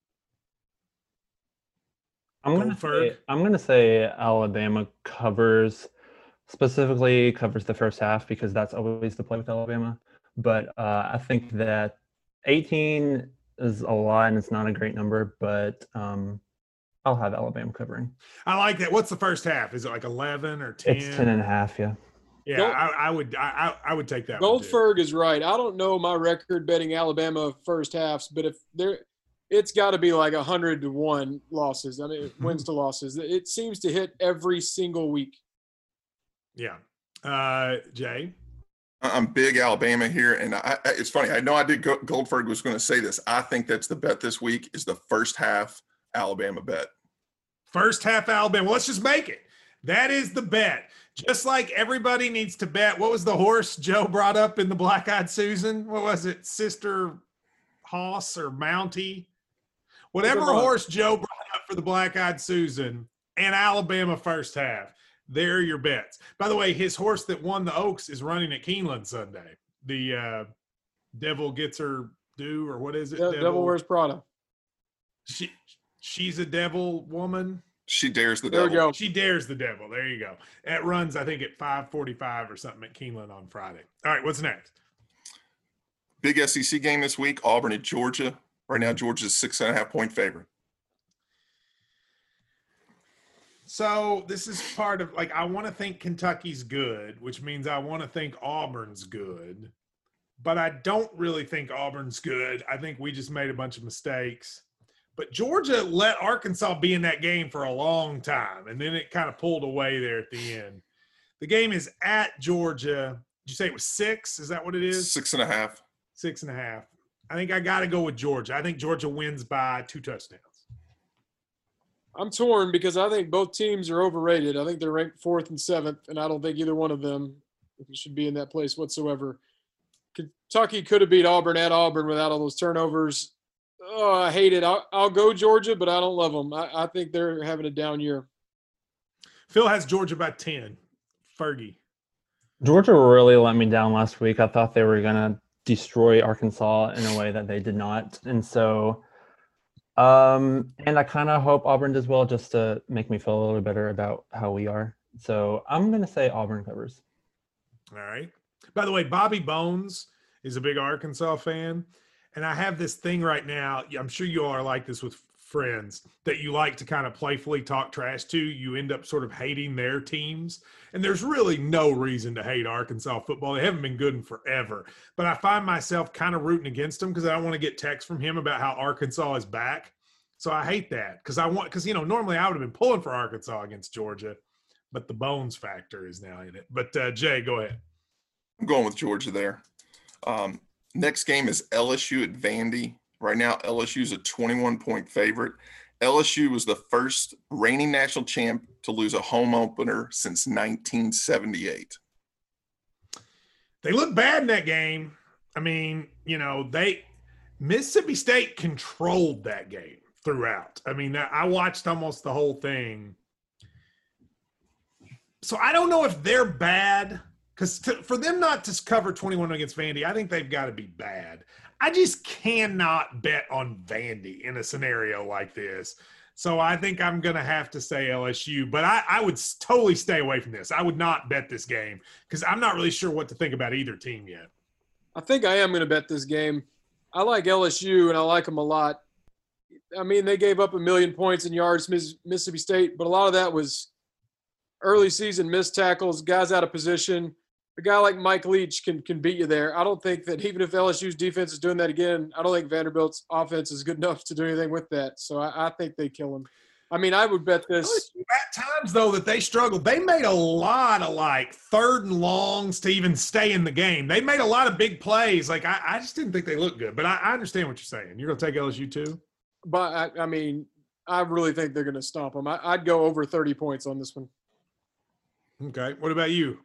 [SPEAKER 5] I'm gonna
[SPEAKER 2] Goldberg.
[SPEAKER 5] say, I'm gonna say Alabama covers, specifically covers the first half because that's always the play with Alabama. But uh, I think that eighteen is a lot and it's not a great number, but um, I'll have Alabama covering.
[SPEAKER 2] I like that. What's the first half? Is it like eleven or ten?
[SPEAKER 5] It's ten and a half, yeah.
[SPEAKER 2] Yeah,
[SPEAKER 3] Gold-
[SPEAKER 2] I, I would. I, I I would take that. one, too.
[SPEAKER 3] Goldberg is right. I don't know my record betting Alabama first halves, but if there, it's got to be like a hundred to one losses. I mean, wins to losses. It seems to hit every single week.
[SPEAKER 2] Yeah. Uh, Jay.
[SPEAKER 4] I'm big Alabama here, and I, I, it's funny. I know I did. Go, Goldberg was going to say this. I think that's the bet this week is the first half Alabama bet.
[SPEAKER 2] First half Alabama. Well, let's just make it. That is the bet. Just like everybody needs to bet. What was the horse Joe brought up in the Black Eyed Susan? What was it? Sister Hoss or Mountie? Whatever
[SPEAKER 3] Never mind.
[SPEAKER 2] horse Joe brought up for the Black Eyed Susan and Alabama first half. They're your bets. By the way, his horse that won the Oaks is running at Keeneland Sunday. The uh, Devil Gets Her Due, or what is it?
[SPEAKER 3] De- Devil, Devil Wears Prada.
[SPEAKER 2] She she's a devil woman.
[SPEAKER 4] She dares the
[SPEAKER 3] there
[SPEAKER 4] devil.
[SPEAKER 3] We go.
[SPEAKER 2] She dares the devil. There you go. That runs, I think, at five forty-five or something at Keeneland on Friday. All right, what's next?
[SPEAKER 4] Big S E C game this week, Auburn at Georgia. Right now, Georgia's six and a half point favorite.
[SPEAKER 2] So this is part of, like, I want to think Kentucky's good, which means I want to think Auburn's good. But I don't really think Auburn's good. I think we just made a bunch of mistakes. But Georgia let Arkansas be in that game for a long time, and then it kind of pulled away there at the end. The game is at Georgia. Did you say it was six? Is that what it is?
[SPEAKER 4] Six and a half.
[SPEAKER 2] Six and a half. I think I got to go with Georgia. I think Georgia wins by two touchdowns.
[SPEAKER 3] I'm torn because I think both teams are overrated. I think they're ranked fourth and seventh, and I don't think either one of them should be in that place whatsoever. Kentucky could have beat Auburn at Auburn without all those turnovers. Oh, I hate it. I'll, I'll go Georgia, but I don't love them. I, I think they're having a down year.
[SPEAKER 2] Phil has Georgia by ten. Fergie.
[SPEAKER 5] Georgia really let me down last week. I thought they were going to destroy Arkansas in a way that they did not. And so, um, and I kind of hope Auburn does well just to make me feel a little better about how we are. So I'm going to say Auburn covers.
[SPEAKER 2] All right. By the way, Bobby Bones is a big Arkansas fan. And I have this thing right now. I'm sure you all are like this with friends that you like to kind of playfully talk trash to. You end up sort of hating their teams. And there's really no reason to hate Arkansas football. They haven't been good in forever. But I find myself kind of rooting against them because I don't want to get texts from him about how Arkansas is back. So I hate that because I want, because, you know, normally I would have been pulling for Arkansas against Georgia, but the Bones factor is now in it. But uh, Jay, go ahead.
[SPEAKER 4] I'm going with Georgia there. Um, Next game is L S U at Vandy. Right now, L S U is a twenty-one point favorite. L S U was the first reigning national champ to lose a home opener since nineteen seventy-eight.
[SPEAKER 2] They look bad in that game. I mean, you know, they Mississippi State controlled that game throughout. I mean, I watched almost the whole thing. So I don't know if they're bad. Because for them not to cover twenty-one against Vandy, I think they've got to be bad. I just cannot bet on Vandy in a scenario like this. So I think I'm going to have to say L S U. But I, I would totally stay away from this. I would not bet this game because I'm not really sure what to think about either team yet.
[SPEAKER 3] I think I am going to bet this game. I like L S U, and I like them a lot. I mean, they gave up a million points in yards, Mississippi State, but a lot of that was early season missed tackles, guys out of position. A guy like Mike Leach can can beat you there. I don't think that even if L S U's defense is doing that again, I don't think Vanderbilt's offense is good enough to do anything with that. So I, I think they kill him. I mean, I would bet this.
[SPEAKER 2] At times, though, that they struggled. They made a lot of, like, third and longs to even stay in the game. They made a lot of big plays. Like, I, I just didn't think they looked good. But I, I understand what you're saying. You're going to take L S U too?
[SPEAKER 3] But, I, I mean, I really think they're going to stomp them. I, I'd go over thirty points on this one.
[SPEAKER 2] Okay. What about you?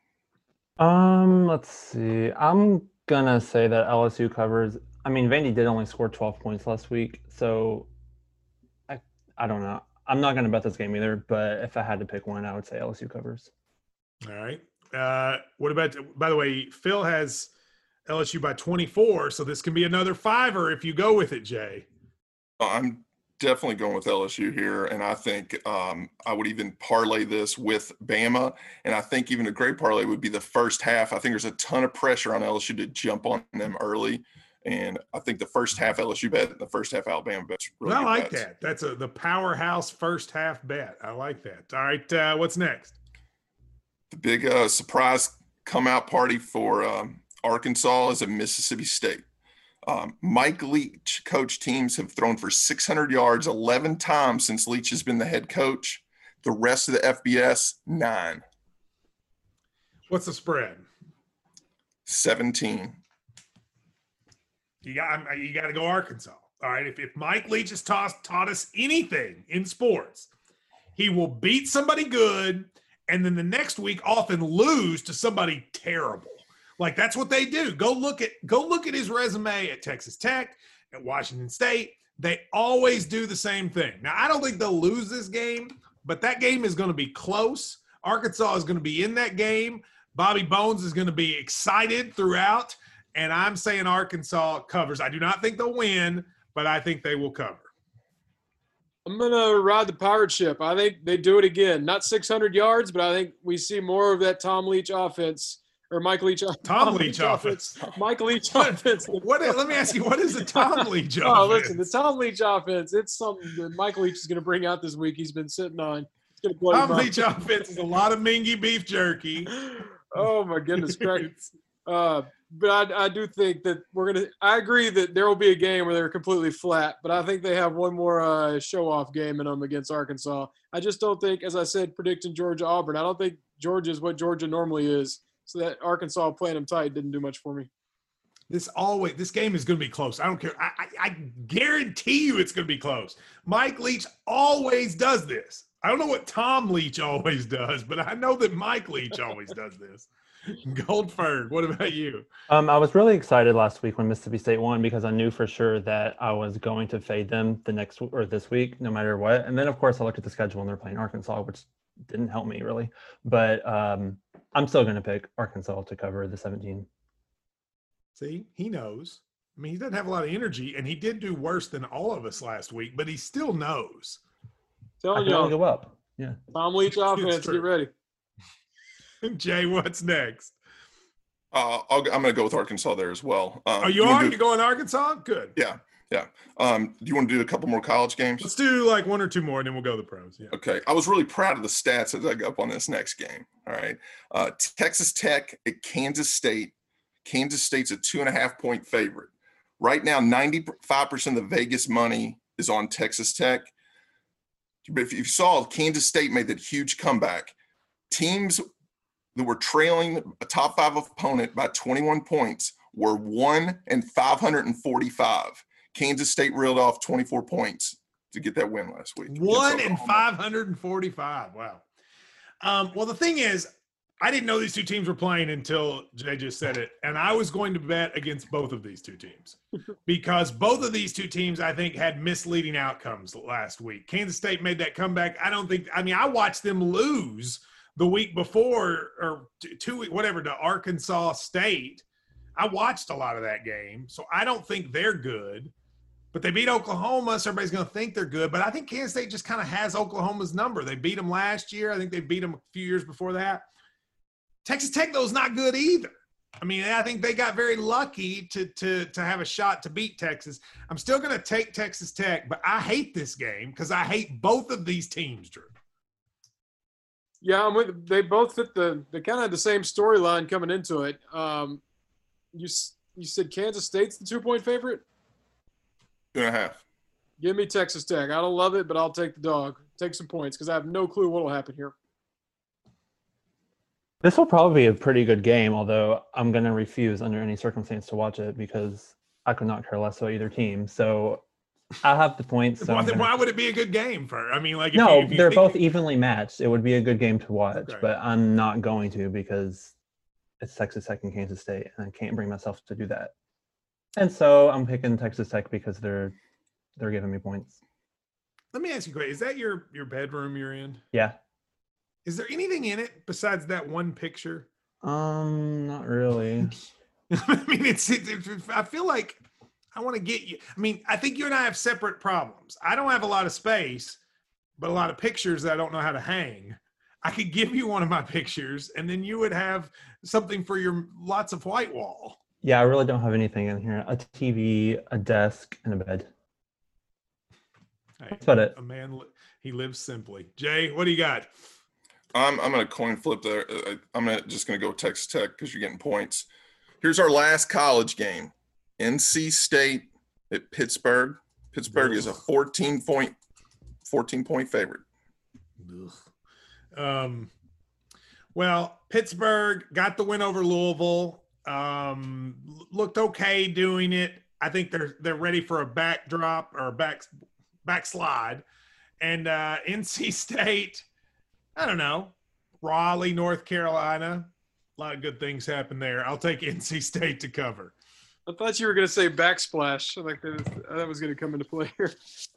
[SPEAKER 5] Um, let's see. I'm gonna say that L S U covers. I mean, Vandy did only score twelve points last week, so I I don't know. I'm not gonna bet this game either, but if I had to pick one, I would say L S U covers.
[SPEAKER 2] All right. Uh, what about? By the way, Phil has L S U by twenty-four, so this can be another fiver if you go with it, Jay.
[SPEAKER 4] I'm definitely going with L S U here, and I think um, I would even parlay this with Bama, and I think even a great parlay would be the first half. I think there's a ton of pressure on L S U to jump on them early, and I think the first half L S U bet, the first half Alabama bet's really
[SPEAKER 2] Well, I
[SPEAKER 4] good
[SPEAKER 2] like
[SPEAKER 4] bets.
[SPEAKER 2] that. That's a the powerhouse first half bet. I like that. All right, uh, what's next?
[SPEAKER 4] The big uh, surprise come out party for um, Arkansas is at Mississippi State. Um, Mike Leach coach teams have thrown for six hundred yards eleven times since Leach has been the head coach. The rest of the F B S, nine.
[SPEAKER 2] What's the spread?
[SPEAKER 4] seventeen.
[SPEAKER 2] You got you got to go Arkansas. All right. If, if Mike Leach has taught, taught us anything in sports, he will beat somebody good and then the next week often lose to somebody terrible. Like, that's what they do. Go look at go look at his resume at Texas Tech, at Washington State. They always do the same thing. Now, I don't think they'll lose this game, but that game is going to be close. Arkansas is going to be in that game. Bobby Bones is going to be excited throughout, and I'm saying Arkansas covers. I do not think they'll win, but I think they will cover.
[SPEAKER 3] I'm going to ride the pirate ship. I think they do it again. Not six hundred yards, but I think we see more of that Tom Leach offense or Mike Leach.
[SPEAKER 2] Tom, Tom Leach, Leach offense.
[SPEAKER 3] offense. Mike Leach offense.
[SPEAKER 2] What, let me ask you, what is the Tom Leach offense?
[SPEAKER 3] Oh, listen, the Tom Leach offense, it's something that Mike Leach is going to bring out this week. He's been sitting on.
[SPEAKER 2] Tom Leach offense is a lot of Mingy beef jerky.
[SPEAKER 3] Oh, my goodness. uh, but I, I do think that we're going to – I agree that there will be a game where they're completely flat, but I think they have one more uh, show-off game in them against Arkansas. I just don't think, as I said, predicting Georgia-Auburn, I don't think Georgia is what Georgia normally is. So that Arkansas playing them tight didn't do much for me.
[SPEAKER 2] This always this game is going to be close. I don't care. I, I, I guarantee you it's going to be close. Mike Leach always does this. I don't know what Tom Leach always does, but I know that Mike Leach always does this. Goldberg, what about you?
[SPEAKER 5] Um, I was really excited last week when Mississippi State won because I knew for sure that I was going to fade them the next or this week, no matter what. And then, of course, I looked at the schedule and they're playing Arkansas, which didn't help me really. But um, I'm still going to pick Arkansas to cover the seventeen.
[SPEAKER 2] See, he knows. I mean, he doesn't have a lot of energy, and he did do worse than all of us last week, but he still knows.
[SPEAKER 5] I can only go up. Yeah.
[SPEAKER 3] Tom Leach offense, get ready.
[SPEAKER 2] Jay, what's next?
[SPEAKER 4] Uh, I'll, I'm going to go with Arkansas there as well. Um,
[SPEAKER 2] oh, you, you are? Do, You're going Arkansas? Good.
[SPEAKER 4] Yeah, yeah. Um, do you want to do a couple more college games?
[SPEAKER 2] Let's do like one or two more, and then we'll go to the pros. Yeah.
[SPEAKER 4] Okay. I was really proud of the stats as I got up on this next game. All right. Uh, Texas Tech at Kansas State. Kansas State's a two and a half point favorite. Right now, ninety-five percent of the Vegas money is on Texas Tech. But if you saw, Kansas State made that huge comeback. Teams that were trailing a top five opponent by twenty-one points were one and five hundred forty-five. Kansas State reeled off twenty-four points to get that win last week.
[SPEAKER 2] One and five hundred forty-five. Wow. Um, well, the thing is, I didn't know these two teams were playing until Jay just said it, and I was going to bet against both of these two teams because both of these two teams, I think, had misleading outcomes last week. Kansas State made that comeback. I don't think – I mean, I watched them lose the week before or two – whatever, to Arkansas State. I watched a lot of that game, so I don't think they're good. But they beat Oklahoma, so everybody's going to think they're good. But I think Kansas State just kind of has Oklahoma's number. They beat them last year. I think they beat them a few years before that. Texas Tech, though, is not good either. I mean, I think they got very lucky to to to have a shot to beat Texas. I'm still going to take Texas Tech, but I hate this game because I hate both of these teams, Drew.
[SPEAKER 3] Yeah, I'm with, they both fit the – they kind of had the same storyline coming into it. Um, you you said Kansas State's the two-point favorite?
[SPEAKER 4] Two and a half.
[SPEAKER 3] Give me Texas Tech. I don't love it, but I'll take the dog. Take some points because I have no clue what will happen here.
[SPEAKER 5] This will probably be a pretty good game, although I'm going to refuse under any circumstance to watch it because I could not care less about either team. So I have the points. So
[SPEAKER 2] Why,
[SPEAKER 5] gonna...
[SPEAKER 2] why would it be a good game for? I mean, like if
[SPEAKER 5] no,
[SPEAKER 2] you, if you
[SPEAKER 5] they're
[SPEAKER 2] think...
[SPEAKER 5] both evenly matched. It would be a good game to watch, okay. But I'm not going to because it's Texas Tech and Kansas State, and I can't bring myself to do that. And so I'm picking Texas Tech because they're they're giving me points.
[SPEAKER 2] Let me ask you a question. Is that your your bedroom you're in?
[SPEAKER 5] Yeah.
[SPEAKER 2] Is there anything in it besides that one picture?
[SPEAKER 5] Um, not really.
[SPEAKER 2] I mean, it's, it, it, I feel like I want to get you. I mean, I think you and I have separate problems. I don't have a lot of space, but a lot of pictures that I don't know how to hang. I could give you one of my pictures, and then you would have something for your lots of white wall.
[SPEAKER 5] Yeah, I really don't have anything in here. A T V, a desk, and a bed.
[SPEAKER 2] Hey,
[SPEAKER 5] That's about it.
[SPEAKER 2] A man, he lives simply. Jay, what do you got?
[SPEAKER 4] I'm I'm going to coin flip there. I'm gonna, just going to go with Texas Tech because you're getting points. Here's our last college game. N C State at Pittsburgh. Pittsburgh Ugh. is a fourteen point favorite.
[SPEAKER 2] Ugh. Um, well, Pittsburgh got the win over Louisville. Um, looked okay doing it. I think they're they're ready for a backdrop or a back backslide. And uh, N C State, I don't know, Raleigh, North Carolina. A lot of good things happen there. I'll take N C State to cover.
[SPEAKER 3] I thought you were going to say backsplash. Like that was, that was going to come into play here.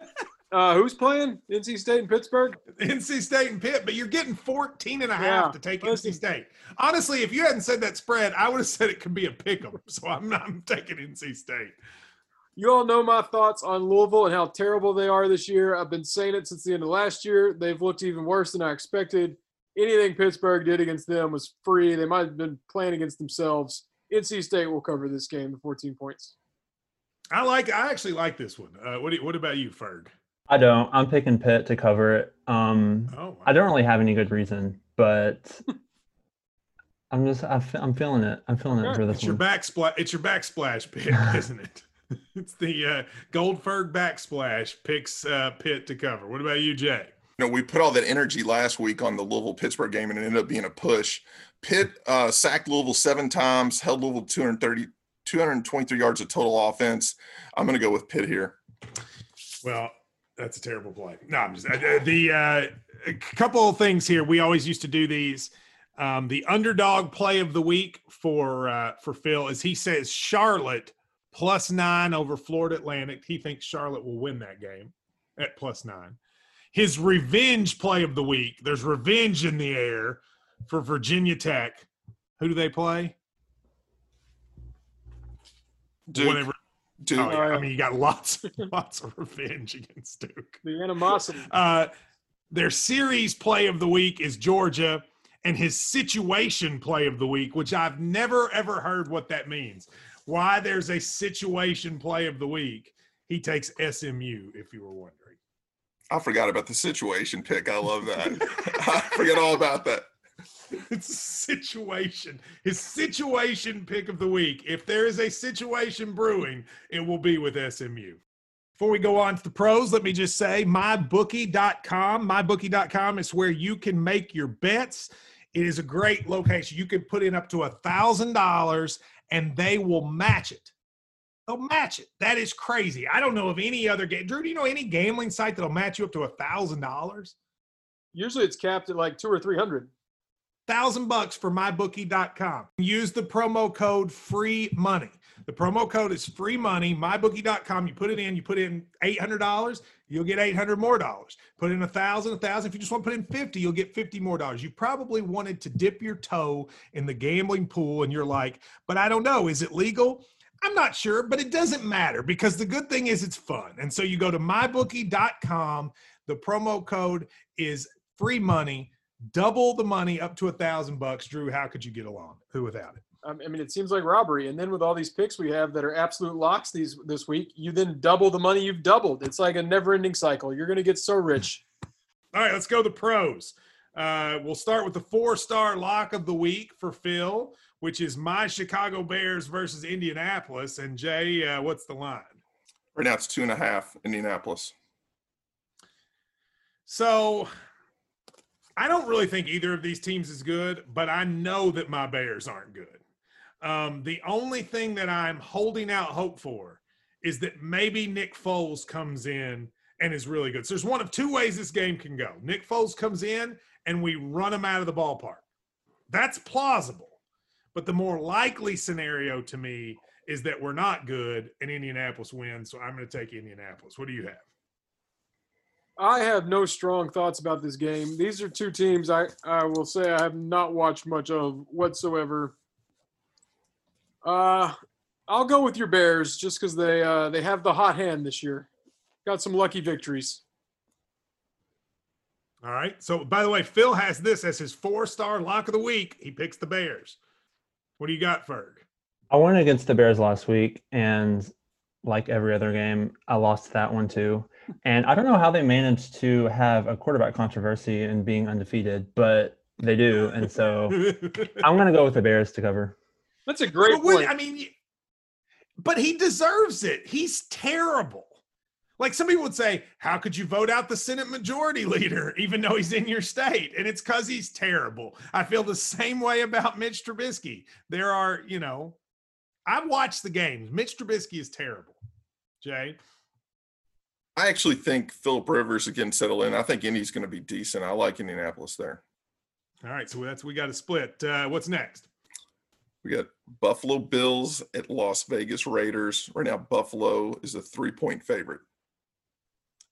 [SPEAKER 3] Uh, who's playing? N C State and Pittsburgh?
[SPEAKER 2] N C State and Pitt, but you're getting fourteen and a half
[SPEAKER 3] Yeah,
[SPEAKER 2] to take
[SPEAKER 3] listen.
[SPEAKER 2] N C State. Honestly, if you hadn't said that spread, I would have said it could be a pick 'em. So I'm not I'm taking N C State.
[SPEAKER 3] You all know my thoughts on Louisville and how terrible they are this year. I've been saying it since the end of last year. They've looked even worse than I expected. Anything Pittsburgh did against them was free. They might have been playing against themselves. N C State will cover this game, the fourteen points.
[SPEAKER 2] I like I actually like this one. Uh, what do you, what about you, Ferg?
[SPEAKER 5] I don't. I'm picking Pitt to cover it. Um,
[SPEAKER 2] Oh, wow.
[SPEAKER 5] I don't really have any good reason, but I'm just I fe- I'm feeling it. I'm feeling it for this
[SPEAKER 2] It's your
[SPEAKER 5] one.
[SPEAKER 2] backsplash. It's your backsplash pick, isn't it? It's the uh, Goldberg backsplash picks uh, Pitt to cover. What about you, Jay?
[SPEAKER 4] You know, we put all that energy last week on the Louisville Pittsburgh game, and it ended up being a push. Pitt uh, sacked Louisville seven times, held Louisville two hundred thirty, two hundred twenty-three yards of total offense. I'm going to go with Pitt here.
[SPEAKER 2] Well, that's a terrible play. No, I'm just uh, the uh, a couple of things here. We always used to do these. Um, the underdog play of the week for uh, for Phil is he says Charlotte plus nine over Florida Atlantic. He thinks Charlotte will win that game at plus nine. His revenge play of the week. There's revenge in the air for Virginia Tech. Who do they play?
[SPEAKER 4] Duke.
[SPEAKER 2] Whenever,
[SPEAKER 4] Duke.
[SPEAKER 2] oh, yeah. I mean, you got lots, lots of revenge against Duke.
[SPEAKER 3] The animosity.
[SPEAKER 2] Uh, their series play of the week is Georgia, and his situation play of the week, which I've never, ever heard what that means. Why there's a situation play of the week. He takes S M U, if you were wondering.
[SPEAKER 4] I forgot about the situation pick. I love that. I forget all about that.
[SPEAKER 2] It's a situation. His situation pick of the week. If there is a situation brewing, it will be with S M U. Before we go on to the pros, let me just say my bookie dot com. my bookie dot com is where you can make your bets. It is a great location. You can put in up to one thousand dollars and they will match it. They'll match it. That is crazy. I don't know of any other game. Drew, do you know any gambling site that'll match you up to one thousand dollars?
[SPEAKER 3] Usually it's capped at like two or three hundred.
[SPEAKER 2] Thousand bucks for my bookie dot com. Use the promo code free money. The promo code is free money. my bookie dot com. You put it in, you put in eight hundred dollars, you'll get eight hundred more dollars. Put in a thousand, a thousand. If you just want to put in fifty, you'll get fifty more dollars. You probably wanted to dip your toe in the gambling pool and you're like, but I don't know. Is it legal? I'm not sure, but it doesn't matter because the good thing is it's fun. And so you go to my bookie dot com. The promo code is free money. Double the money up to a thousand bucks. Drew, how could you get along? Who without it?
[SPEAKER 3] I mean, it seems like robbery. And then with all these picks we have that are absolute locks these this week, you then double the money you've doubled. It's like a never-ending cycle. You're going to get so rich.
[SPEAKER 2] All right, let's go to the pros. Uh, we'll start with the four-star lock of the week for Phil, which is my Chicago Bears versus Indianapolis. And Jay, uh, what's the line?
[SPEAKER 4] Right now it's two and a half, Indianapolis.
[SPEAKER 2] So I don't really think either of these teams is good, but I know that my Bears aren't good. Um, the only thing that I'm holding out hope for is that maybe Nick Foles comes in and is really good. So there's one of two ways this game can go. Nick Foles comes in and we run him out of the ballpark. That's plausible. But the more likely scenario to me is that we're not good and Indianapolis wins. So I'm going to take Indianapolis. What do you have?
[SPEAKER 3] I have no strong thoughts about this game. These are two teams I, I will say I have not watched much of whatsoever. Uh, I'll go with your Bears just because they uh, they have the hot hand this year. Got some lucky victories.
[SPEAKER 2] All right. So, by the way, Phil has this as his four-star lock of the week. He picks the Bears. What do you got, Ferg?
[SPEAKER 5] I went against the Bears last week, and like every other game, I lost that one too. And I don't know how they managed to have a quarterback controversy and being undefeated, but they do. And so I'm going to go with the Bears to cover.
[SPEAKER 3] That's a great
[SPEAKER 2] So what-
[SPEAKER 3] point.
[SPEAKER 2] I mean, but he deserves it. He's terrible. Like some people would say, how could you vote out the Senate majority leader, even though he's in your state? And it's because he's terrible. I feel the same way about Mitch Trubisky. There are, you know, I watched the games. Mitch Trubisky is terrible. Jay?
[SPEAKER 4] I actually think Phillip Rivers again settle in. I think Indy's going to be decent. I like Indianapolis there.
[SPEAKER 2] All right, so that's we got to split. Uh, what's next?
[SPEAKER 4] We got Buffalo Bills at Las Vegas Raiders. Right now, Buffalo is a three-point favorite.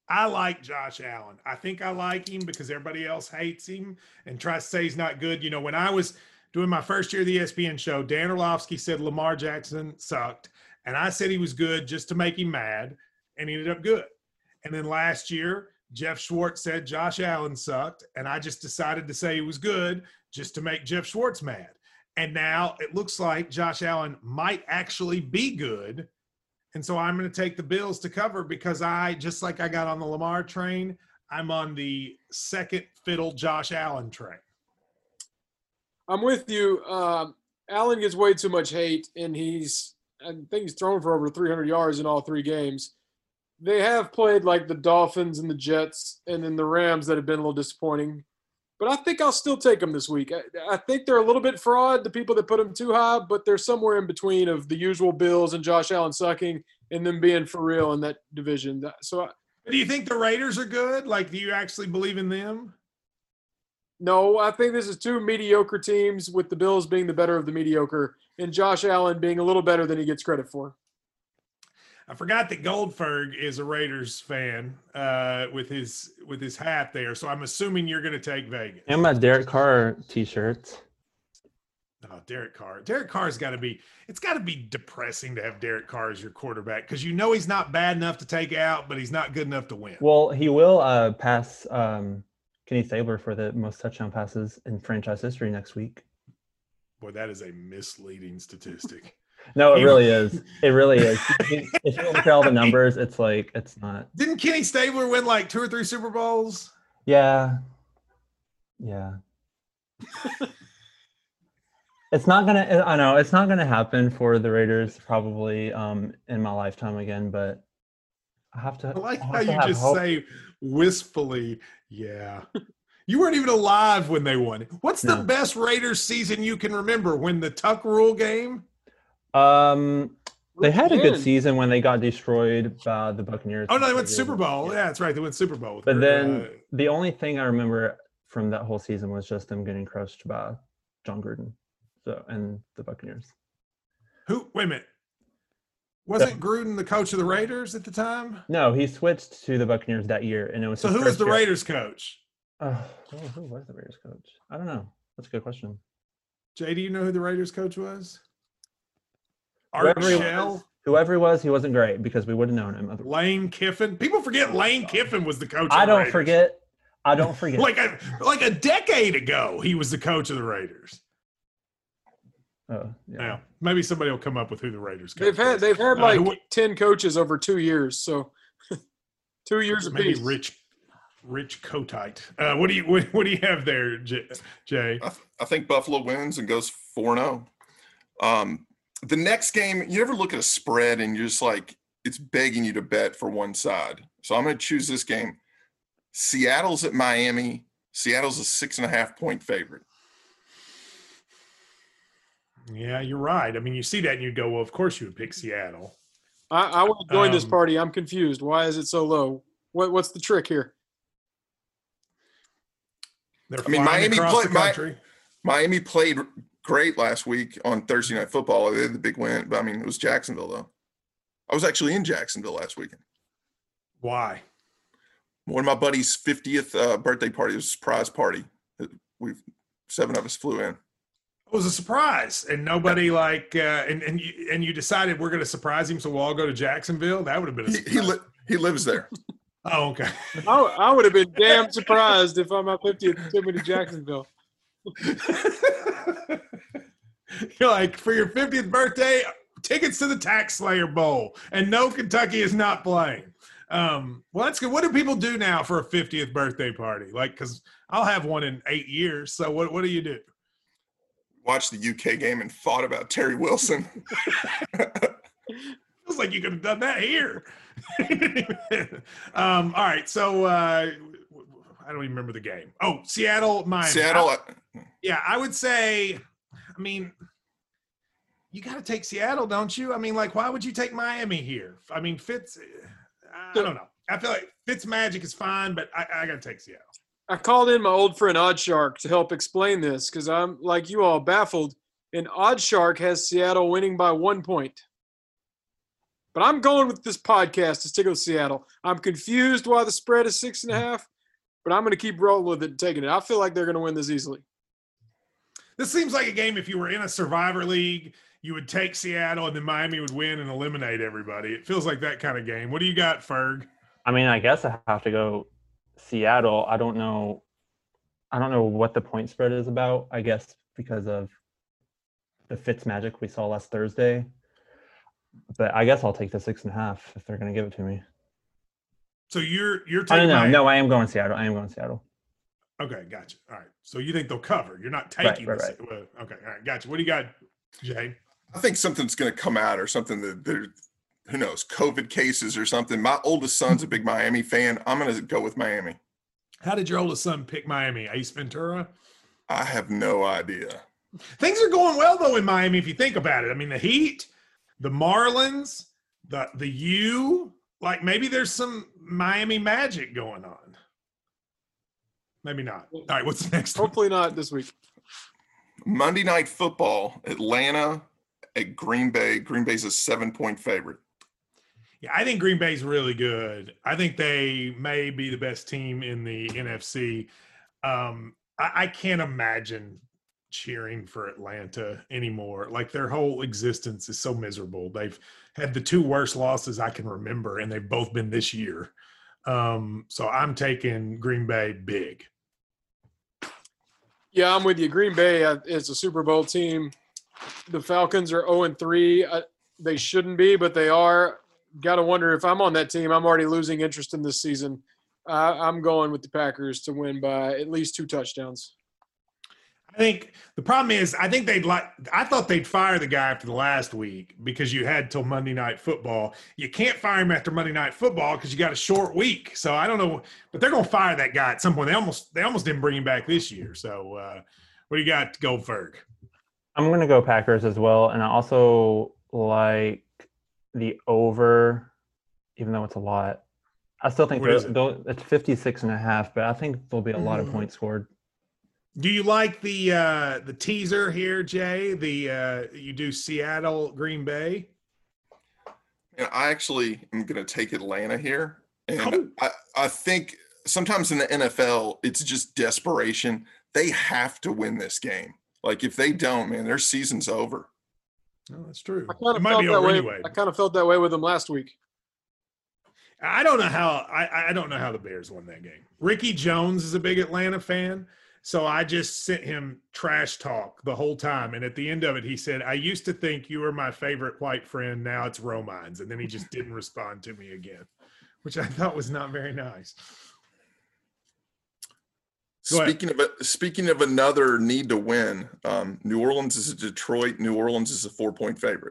[SPEAKER 2] I like Josh Allen. I think I like him because everybody else hates him and tries to say he's not good. You know, when I was doing my first year of the E S P N show, Dan Orlovsky said Lamar Jackson sucked. And I said he was good just to make him mad, and he ended up good. And then last year, Jeff Schwartz said Josh Allen sucked, and I just decided to say he was good just to make Jeff Schwartz mad. And now it looks like Josh Allen might actually be good. And so I'm going to take the Bills to cover because I, just like I got on the Lamar train, I'm on the second fiddle Josh Allen train.
[SPEAKER 3] I'm with you. Um, Allen gets way too much hate, and he's I think he's thrown for over three hundred yards in all three games. They have played like the Dolphins and the Jets and then the Rams that have been a little disappointing. But I think I'll still take them this week. I, I think they're a little bit fraud, the people that put them too high, but they're somewhere in between of the usual Bills and Josh Allen sucking and them being for real in that division. So I,
[SPEAKER 2] Do you think the Raiders are good? Like, do you actually believe in them?
[SPEAKER 3] no, I think this is two mediocre teams with the Bills being the better of the mediocre and Josh Allen being a little better than he gets credit for.
[SPEAKER 2] I forgot that Goldberg is a Raiders fan uh, with his with his hat there. So I'm assuming you're going to take Vegas.
[SPEAKER 5] And my Derek Carr t-shirts.
[SPEAKER 2] Oh, Derek Carr. Derek Carr's got to be – it's got to be depressing to have Derek Carr as your quarterback because you know he's not bad enough to take out, but he's not good enough to win.
[SPEAKER 5] Well, he will uh, pass um, Kenny Stabler for the most touchdown passes in franchise history next week.
[SPEAKER 2] Boy, that is a misleading statistic.
[SPEAKER 5] No, it
[SPEAKER 2] He-
[SPEAKER 5] really is. It really is. If you look at all the numbers, it's like it's not.
[SPEAKER 2] Didn't Kenny Stabler win like two or three Super Bowls?
[SPEAKER 5] Yeah, yeah. It's not gonna. I know it's not gonna happen for the Raiders probably um, in my lifetime again. But I have to.
[SPEAKER 2] I like
[SPEAKER 5] I have
[SPEAKER 2] how
[SPEAKER 5] to
[SPEAKER 2] you
[SPEAKER 5] have
[SPEAKER 2] just
[SPEAKER 5] hope.
[SPEAKER 2] say wistfully, yeah. You weren't even alive when they won. What's the
[SPEAKER 5] No.
[SPEAKER 2] best Raiders season you can remember? When the Tuck Rule game?
[SPEAKER 5] Um, they had a good
[SPEAKER 3] Man.
[SPEAKER 5] season when they got destroyed by the Buccaneers.
[SPEAKER 2] Oh, no, they went Super Bowl. Yeah, that's right. They went Super Bowl. with
[SPEAKER 5] But
[SPEAKER 2] her,
[SPEAKER 5] then
[SPEAKER 2] uh,
[SPEAKER 5] the only thing I remember from that whole season was just them getting crushed by John Gruden, so and the Buccaneers.
[SPEAKER 2] who? Wait a minute. Wasn't Gruden the coach of the Raiders at the time?
[SPEAKER 5] No, he switched to the Buccaneers that year, and it was
[SPEAKER 2] So
[SPEAKER 5] his
[SPEAKER 2] who was
[SPEAKER 5] first
[SPEAKER 2] the
[SPEAKER 5] year.
[SPEAKER 2] Raiders coach?
[SPEAKER 5] Oh, who who was the Raiders coach? I don't know. That's a good question.
[SPEAKER 2] Jay, do you know who the Raiders coach was? Art
[SPEAKER 5] Whoever he
[SPEAKER 2] Shell?
[SPEAKER 5] was, whoever he was, he wasn't great because we would have known him. otherwise.
[SPEAKER 2] Lane Kiffin. People forget Lane Kiffin was the coach of
[SPEAKER 5] I
[SPEAKER 2] the
[SPEAKER 5] don't
[SPEAKER 2] Raiders.
[SPEAKER 5] forget. I don't forget.
[SPEAKER 2] Like a like a decade ago, he was the coach of the Raiders.
[SPEAKER 5] oh, yeah.
[SPEAKER 2] Now, maybe somebody will come up with who the Raiders coach
[SPEAKER 3] They've had
[SPEAKER 2] was.
[SPEAKER 3] they've had
[SPEAKER 2] Uh,
[SPEAKER 3] like
[SPEAKER 2] who-
[SPEAKER 3] ten coaches over two years, so two years
[SPEAKER 2] maybe
[SPEAKER 3] apiece.
[SPEAKER 2] Rich Rich Kotite. Uh, what do you what, what do you have there, J- Jay?
[SPEAKER 4] I, th- I think Buffalo wins and goes four and oh. Um, the next game, you ever look at a spread and you're just like, it's begging you to bet for one side. So I'm going to choose this game. Seattle's at Miami. Seattle's a six and a half point favorite.
[SPEAKER 2] Yeah, you're right. I mean, you see that and you go, well, of course you would pick Seattle.
[SPEAKER 3] I, I want to join this
[SPEAKER 2] Um,
[SPEAKER 3] party. I'm confused. Why is it so low? What what's the trick here?
[SPEAKER 2] They're
[SPEAKER 4] I mean,
[SPEAKER 2] flying
[SPEAKER 4] Miami
[SPEAKER 2] across
[SPEAKER 4] play-
[SPEAKER 2] the
[SPEAKER 4] Mi-
[SPEAKER 2] country.
[SPEAKER 4] Miami played great last week on Thursday Night Football. They had the big win, but I mean, it was Jacksonville, though. I was actually in Jacksonville last weekend.
[SPEAKER 2] Why?
[SPEAKER 4] One of my buddy's fiftieth uh, birthday party was a surprise party. We seven of us flew in.
[SPEAKER 2] It was a surprise, and nobody like, uh, and and you, and you decided we're going to surprise him, so we'll all go to Jacksonville. That would have been a
[SPEAKER 4] He
[SPEAKER 2] surprise.
[SPEAKER 4] he, li- he lives there.
[SPEAKER 2] Oh, okay.
[SPEAKER 3] I, I would have been damn surprised if on my fiftieth took me to Jacksonville.
[SPEAKER 2] You're like, for your fiftieth birthday, tickets to the Tax Slayer Bowl, and no, Kentucky is not playing. Um, well, that's good. What do people do now for a fiftieth birthday party? Like, because I'll have one in eight years. So what what do you do?
[SPEAKER 4] Watched the U K game and thought about Terry Wilson.
[SPEAKER 2] Feels like you could have done that here. um, all right, so uh, I don't even remember the game. Oh, Seattle, Miami.
[SPEAKER 4] Seattle,
[SPEAKER 2] I- yeah, I would say. I mean, you got to take Seattle, don't you? I mean, like, why would you take Miami here? I mean, Fitz. I don't know. I feel like Fitz magic is fine, but I, I got to take Seattle.
[SPEAKER 3] I called in my old friend Oddshark to help explain this because I'm like you all baffled. And Oddshark has Seattle winning by one point. But I'm going with this podcast to stick with Seattle. I'm confused why the spread is six and a half, but I'm going to keep rolling with it and taking it. I feel like they're going to win this easily.
[SPEAKER 2] This seems like a game if you were in a Survivor League, you would take Seattle and then Miami would win and eliminate everybody. It feels like that kind of game. What do you got, Ferg?
[SPEAKER 5] I mean, I guess I have to go Seattle. I don't know. I don't know what the point spread is about. I guess because of the Fitz magic we saw last Thursday. But I guess I'll take the six and a half if they're going to give it to me.
[SPEAKER 2] So you're you're
[SPEAKER 5] I
[SPEAKER 2] taking
[SPEAKER 5] don't know.
[SPEAKER 2] Miami.
[SPEAKER 5] No, I am going Seattle. I am going Seattle.
[SPEAKER 2] Okay, gotcha. All right. So you think they'll cover? You're not taking
[SPEAKER 5] Right,
[SPEAKER 2] this.
[SPEAKER 5] right,
[SPEAKER 2] Well, okay, all right, gotcha. What do you got, Jay?
[SPEAKER 4] I think something's going to come out or something that there, who knows, COVID cases or something. My oldest son's a big Miami fan. I'm going to go with Miami.
[SPEAKER 2] How did your oldest son pick Miami? Ace Ventura?
[SPEAKER 4] I have no idea.
[SPEAKER 2] Things are going well though in Miami if you think about it. I mean, the Heat, the Marlins, the the U, like maybe there's some Miami magic going on. Maybe not. All right, what's the next one?
[SPEAKER 3] Hopefully not this week.
[SPEAKER 4] Monday Night Football, Atlanta at Green Bay. Green Bay's a seven-point favorite.
[SPEAKER 2] Yeah, I think Green Bay's really good. I think they may be the best team in the N F C. Um, I, I can't imagine cheering for Atlanta anymore. Like their whole existence is so miserable. They've had the two worst losses I can remember, and they've both been this year. Um, so I'm taking Green Bay big.
[SPEAKER 3] Yeah, I'm with you. Green Bay uh, is a Super Bowl team. The Falcons are oh and three. Uh, they shouldn't be, but they are. Got to wonder if I'm on that team, I'm already losing interest in this season. Uh, I'm going with the Packers to win by at least two touchdowns.
[SPEAKER 2] I think the problem is I think they'd like – I thought they'd fire the guy after the last week because you had till Monday Night Football. You can't fire him after Monday Night Football because you got a short week. So I don't know – but they're going to fire that guy at some point. They almost they almost didn't bring him back this year. So uh, what do you got, Goldberg?
[SPEAKER 5] I'm going to go Packers as well. And I also like the over, even though it's a lot. I still think
[SPEAKER 2] What is it?
[SPEAKER 5] they'll- it's fifty-six and a half, but I think there'll be a lot of
[SPEAKER 2] Mm.
[SPEAKER 5] points scored.
[SPEAKER 2] Do you like the uh, the teaser here, Jay? The uh, you do Seattle, Green Bay?
[SPEAKER 4] And I actually am going to take Atlanta here. And
[SPEAKER 2] Oh.
[SPEAKER 4] I, I think sometimes in the N F L, it's just desperation. They have to win this game. Like if they don't, man, their season's over.
[SPEAKER 2] No, that's true.
[SPEAKER 3] I kind
[SPEAKER 2] It
[SPEAKER 3] of
[SPEAKER 2] might
[SPEAKER 3] felt
[SPEAKER 2] be
[SPEAKER 3] that
[SPEAKER 2] over
[SPEAKER 3] way.
[SPEAKER 2] anyway.
[SPEAKER 3] I kind of felt that way with them last week.
[SPEAKER 2] I don't know how I, I don't know how the Bears won that game. Ricky Jones is a big Atlanta fan, so I just sent him trash talk the whole time. And at the end of it, he said, "I used to think you were my favorite white friend. Now it's Romines." And then he just didn't respond to me again, which I thought was not very nice. Go ahead.
[SPEAKER 4] Speaking of a, speaking of another need to win, um, New Orleans is a Detroit. New Orleans is a four-point favorite.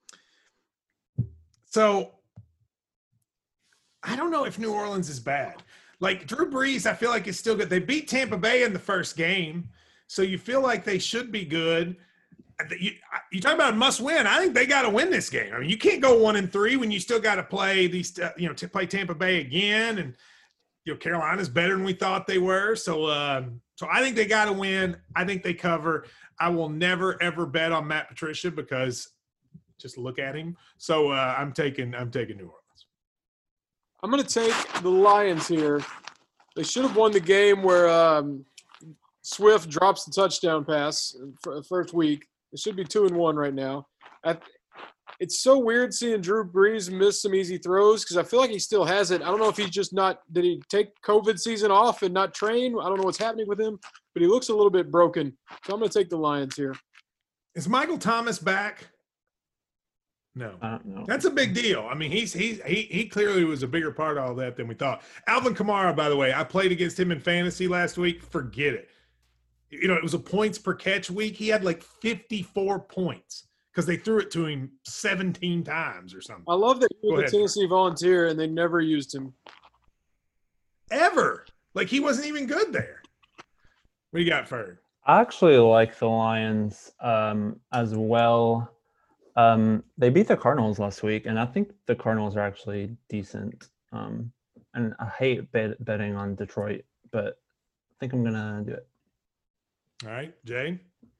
[SPEAKER 2] So I don't know if New Orleans is bad. Like Drew Brees, I feel like is still good. They beat Tampa Bay in the first game, so you feel like they should be good. You, you talk about a must win. I think they got to win this game. I mean, you can't go one and three when you still got to play these. Uh, you know, to play Tampa Bay again, and you know Carolina's better than we thought they were. So, um, so I think they got to win. I think they cover. I will never ever bet on Matt Patricia because just look at him. So uh, I'm taking I'm taking New Orleans.
[SPEAKER 3] I'm going to take the Lions here. They should have won the game where um, Swift drops the touchdown pass for the first week. It should be two and one right now. I, it's so weird seeing Drew Brees miss some easy throws because I feel like he still has it. I don't know if he's just not – did he take COVID season off and not train? I don't know what's happening with him, but he looks a little bit broken. So I'm going to take the Lions here.
[SPEAKER 2] Is Michael Thomas back? No.
[SPEAKER 5] I don't know.
[SPEAKER 2] That's a big deal. I mean, he's he's he he clearly was a bigger part of all that than we thought. Alvin Kamara, by the way, I played against him in fantasy last week. Forget it. You know, it was a points per catch week. He had like fifty-four points because they threw it to him seventeen times or something.
[SPEAKER 3] I love that he
[SPEAKER 2] Go
[SPEAKER 3] was a
[SPEAKER 2] ahead.
[SPEAKER 3] Tennessee Volunteer and they never used him.
[SPEAKER 2] Ever. Like he wasn't even good there. What do you got, Ferg?
[SPEAKER 5] I actually like the Lions um, as well. Um, they beat the Cardinals last week, and I think the Cardinals are actually decent. Um, and I hate bet- betting on Detroit, but I think I'm gonna do it.
[SPEAKER 2] All right, Jay.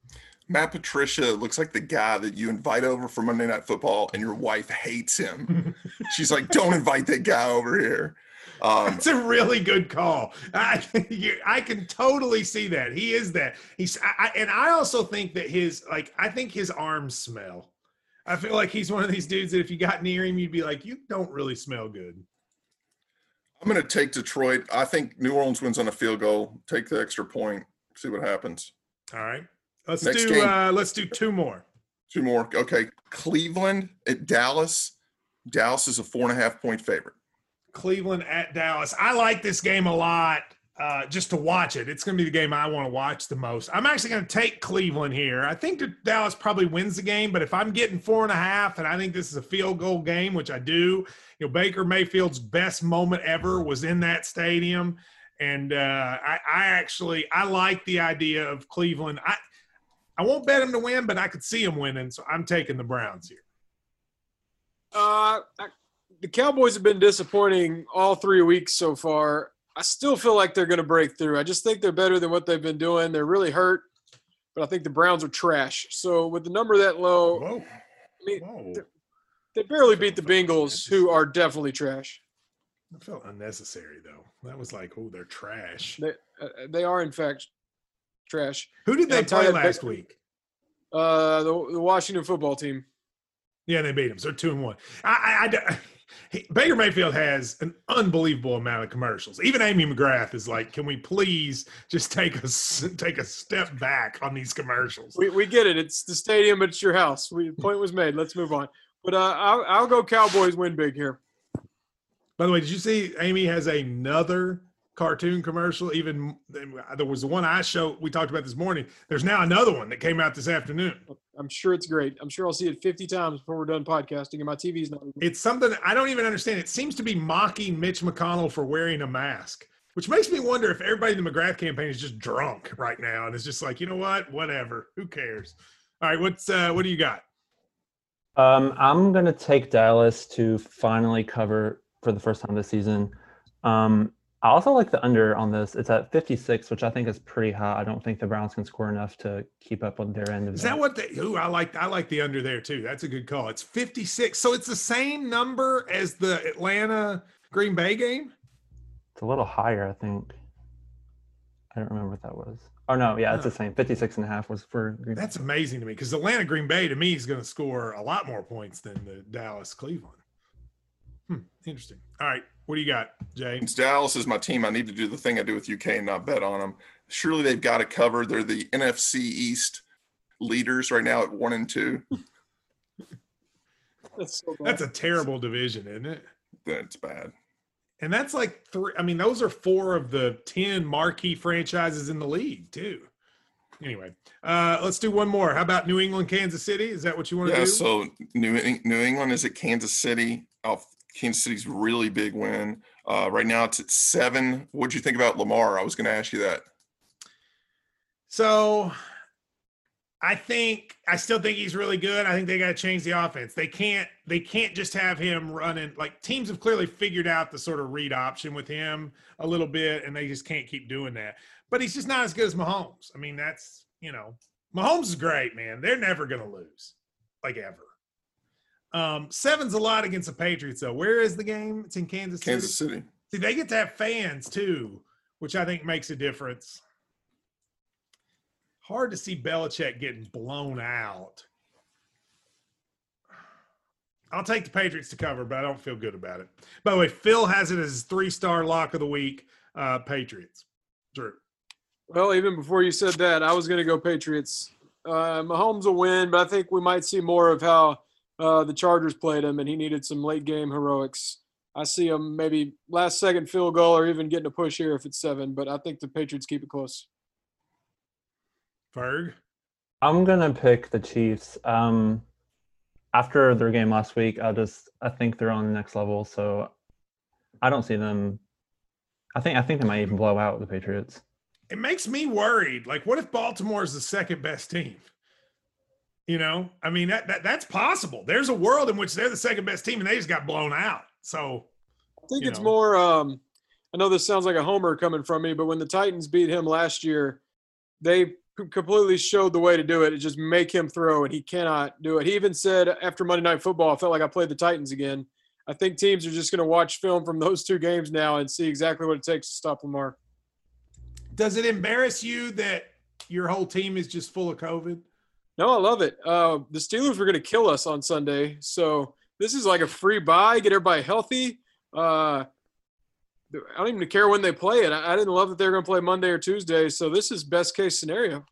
[SPEAKER 4] Matt Patricia looks like the guy that you invite over for Monday Night Football and your wife hates him. She's like, don't invite that guy over here. Um,
[SPEAKER 2] That's a really good call. I you, I can totally see that. He is that. He's I, and I also think that his like I think his arms smell. I feel like he's one of these dudes that if you got near him, you'd be like, you don't really smell good.
[SPEAKER 4] I'm going to take Detroit. I think New Orleans wins on a field goal. Take the extra point. See what happens.
[SPEAKER 2] All right. Let's
[SPEAKER 4] Next
[SPEAKER 2] do
[SPEAKER 4] game.
[SPEAKER 2] uh, let's do two more.
[SPEAKER 4] Two more. Okay. Cleveland at Dallas. Dallas is a four and a half point favorite.
[SPEAKER 2] Cleveland at Dallas. I like this game a lot uh, just to watch it. It's going to be the game I want to watch the most. I'm actually going to take Cleveland here. I think that Dallas probably wins the game, but if I'm getting four and a half and I think this is a field goal game, which I do, you know, Baker Mayfield's best moment ever was in that stadium. And uh, I, I actually, I like the idea of Cleveland. I, I won't bet him to win, but I could see him winning, so I'm taking the Browns here.
[SPEAKER 3] Uh, I, the Cowboys have been disappointing all three weeks so far. I still feel like they're going to break through. I just think they're better than what they've been doing. They're really hurt, but I think the Browns are trash. So with the number that low,
[SPEAKER 2] Whoa.
[SPEAKER 3] I mean,
[SPEAKER 2] Whoa.
[SPEAKER 3] they barely beat the Bengals, who are definitely trash.
[SPEAKER 2] That felt unnecessary, though. That was like, oh, they're trash.
[SPEAKER 3] They uh, they are in fact trash.
[SPEAKER 2] Who did
[SPEAKER 3] Yeah,
[SPEAKER 2] they
[SPEAKER 3] I'm
[SPEAKER 2] play
[SPEAKER 3] tired of
[SPEAKER 2] last
[SPEAKER 3] Baker.
[SPEAKER 2] week?
[SPEAKER 3] Uh, the the Washington football team.
[SPEAKER 2] Yeah, they beat them. So they're two and one. I, I, I, he, Baker Mayfield has an unbelievable amount of commercials. Even Amy McGrath is like, "Can we please just take a take a step back on these commercials?"
[SPEAKER 3] We we get it. It's the stadium, but it's your house. We, the point was made. Let's move on. But uh, I'll I'll go Cowboys win big here.
[SPEAKER 2] By the way, did you see Amy has another cartoon commercial? Even there was the one I showed. We talked about this morning. There's now another one that came out this afternoon.
[SPEAKER 3] I'm sure it's great. I'm sure I'll see it fifty times before we're done podcasting, and my T V's not.
[SPEAKER 2] It's something I don't even understand. It seems to be mocking Mitch McConnell for wearing a mask, which makes me wonder if everybody in the McGrath campaign is just drunk right now and it's just like, you know what, whatever, who cares? All right, what's uh, what do you got?
[SPEAKER 5] Um, I'm going to take Dallas to finally cover for the first time this season. Um, I also like the under on this. It's at fifty-six, which I think is pretty high. I don't think the Browns can score enough to keep up with their end of
[SPEAKER 2] Is
[SPEAKER 5] that.
[SPEAKER 2] that what they? Ooh, I like I like the under there too. That's a good call. It's fifty-six, so it's the same number as the Atlanta Green Bay game.
[SPEAKER 5] It's a little higher, I think. I don't remember what that was. Oh no, yeah, it's the same. fifty-six and a half was for Green Bay.
[SPEAKER 2] That's amazing to me because Atlanta Green Bay to me is going to score a lot more points than the Dallas Cleveland. Hmm, interesting. All right, what do you got, Jay?
[SPEAKER 4] Since Dallas is my team, I need to do the thing I do with U K and not bet on them. Surely they've got it covered. They're the N F C East leaders right now at one and two.
[SPEAKER 3] That's so bad.
[SPEAKER 2] That's a terrible division, isn't it?
[SPEAKER 4] That's bad.
[SPEAKER 2] And that's like three. I mean, those are four of the ten marquee franchises in the league, too. Anyway, uh, let's do one more. How about New England, Kansas City? Is that what you want to
[SPEAKER 4] Yeah,
[SPEAKER 2] do?
[SPEAKER 4] so New Eng- New England is at Kansas City. Oh, Kansas City's really big win. Uh, right now it's at seven. What'd you think about Lamar? I was going to ask you that.
[SPEAKER 2] So I think I still think he's really good. I think they got to change the offense. They can't they can't just have him running. Like teams have clearly figured out the sort of read option with him a little bit, and they just can't keep doing that. But he's just not as good as Mahomes. I mean, that's, you know, Mahomes is great, man. They're never going to lose, like ever. Um, seven's a lot against the Patriots, though. Where is the game? It's in Kansas City.
[SPEAKER 4] Kansas City.
[SPEAKER 2] See, they get to have fans, too, which I think makes a difference. Hard to see Belichick getting blown out. I'll take the Patriots to cover, but I don't feel good about it. By the way, Phil has it as his three-star lock of the week, uh, Patriots. Drew.
[SPEAKER 3] Well, even before you said that, I was going to go Patriots. Uh, Mahomes will win, but I think we might see more of how uh, the Chargers played him, and he needed some late-game heroics. I see him maybe last-second field goal or even getting a push here if it's seven, but I think the Patriots keep it close.
[SPEAKER 2] Ferg?
[SPEAKER 5] I'm gonna pick the Chiefs. Um, after their game last week, I just I think they're on the next level. So I don't see them. I think I think they might even blow out the Patriots.
[SPEAKER 2] It makes me worried. Like, what if Baltimore is the second best team? You know, I mean, that, that that's possible. There's a world in which they're the second best team and they just got blown out. So
[SPEAKER 3] I think
[SPEAKER 2] you
[SPEAKER 3] it's
[SPEAKER 2] know.
[SPEAKER 3] more um, – I know this sounds like a homer coming from me, but when the Titans beat him last year, they c- completely showed the way to do it. It just make him throw, and he cannot do it. He even said after Monday Night Football, I felt like I played the Titans again. I think teams are just going to watch film from those two games now and see exactly what it takes to stop Lamar.
[SPEAKER 2] Does it embarrass you that your whole team is just full of COVID?
[SPEAKER 3] No, I love it. Uh, the Steelers were going to kill us on Sunday, so this is like a free bye, get everybody healthy. Uh, I don't even care when they play it. I, I didn't love that they were going to play Monday or Tuesday, so this is best case scenario.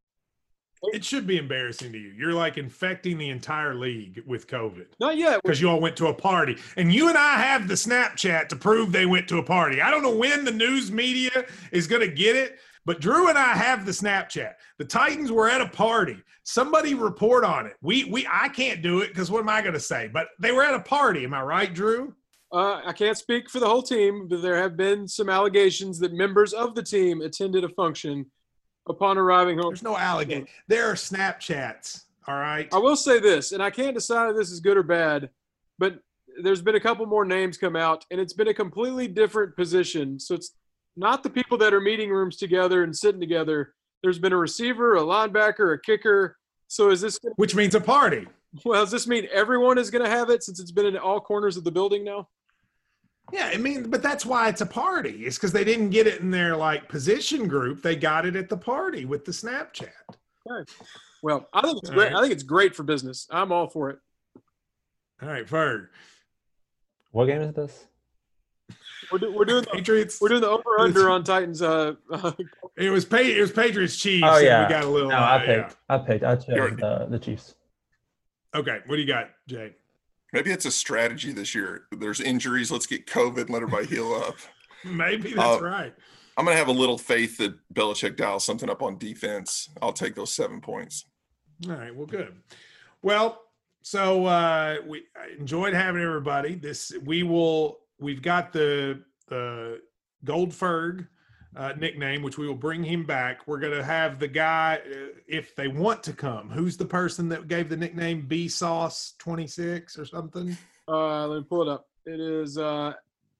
[SPEAKER 2] It should be embarrassing to you. You're like infecting the entire league with COVID
[SPEAKER 3] Not yet.
[SPEAKER 2] because you all went to a party. And you and I have the Snapchat to prove they went to a party. I don't know when the news media is going to get it, but Drew and I have the Snapchat. The Titans were at a party. Somebody report on it. We we I can't do it because what am I going to say? But they were at a party. Am I right, Drew?
[SPEAKER 3] Uh, I can't speak for the whole team, but there have been some allegations that members of the team attended a function upon arriving home.
[SPEAKER 2] There's no allegation. There are Snapchats. All right.
[SPEAKER 3] I will say this, and I can't decide if this is good or bad, but there's been a couple more names come out, and it's been a completely different position. So it's not the people that are meeting rooms together and sitting together. There's been a receiver, a linebacker, a kicker. So is this –
[SPEAKER 2] Which means a party.
[SPEAKER 3] well, does this mean everyone is going to have it since it's been in all corners of the building now?
[SPEAKER 2] Yeah, I mean, but that's why it's a party. It's because they didn't get it in their like position group. They got it at the party with the Snapchat.
[SPEAKER 3] Okay. Well, I think it's
[SPEAKER 2] All
[SPEAKER 3] great.
[SPEAKER 2] right.
[SPEAKER 3] I think it's great for business. I'm all for it.
[SPEAKER 2] All right, Ferg.
[SPEAKER 5] What game is this?
[SPEAKER 3] We're, do, we're doing the,
[SPEAKER 2] Patriots.
[SPEAKER 3] we're doing the over under on Titans. Uh, uh,
[SPEAKER 2] It was pa- It was Patriots Chiefs.
[SPEAKER 5] Oh
[SPEAKER 2] and
[SPEAKER 5] yeah,
[SPEAKER 2] we got a little.
[SPEAKER 5] No,
[SPEAKER 2] uh,
[SPEAKER 5] I
[SPEAKER 2] yeah.
[SPEAKER 5] picked. I picked. I
[SPEAKER 4] You're-
[SPEAKER 5] chose the the Chiefs.
[SPEAKER 2] Okay, what do you got, Jay?
[SPEAKER 4] Maybe it's a strategy this year. There's injuries. Let's get COVID and let everybody heal up.
[SPEAKER 2] Maybe that's
[SPEAKER 4] Uh,
[SPEAKER 2] right.
[SPEAKER 4] I'm going to have a little faith that Belichick dials something up on defense. I'll take those seven points.
[SPEAKER 2] All right, well, good. Well, so uh, we I enjoyed having everybody. This we will. We've got the the Goldberg uh, nickname, which we will bring him back. We're gonna have the guy uh, if they want to come. Who's the person that gave the nickname B Sauce twenty-six or something?
[SPEAKER 3] uh, let me pull it up. It is uh,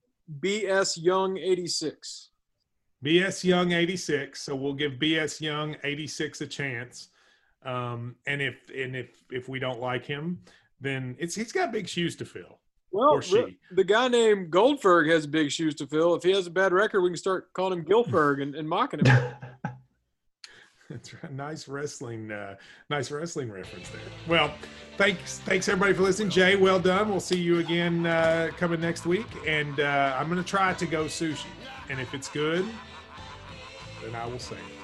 [SPEAKER 3] B S Young eighty-six.
[SPEAKER 2] B S Young eighty-six. So we'll give B S Young eighty-six a chance. Um, and if and if if we don't like him, then it's he's got big shoes to fill.
[SPEAKER 3] Well,
[SPEAKER 2] Or she.
[SPEAKER 3] re- the guy named Goldberg has big shoes to fill. If he has a bad record, we can start calling him Gilferg and, and mocking him.
[SPEAKER 2] That's right. Nice wrestling, uh, nice wrestling reference there. Well, thanks, thanks everybody for listening. Jay, well done. We'll see you again uh, coming next week, and uh, I'm going to try to go sushi, and if it's good, then I will say it.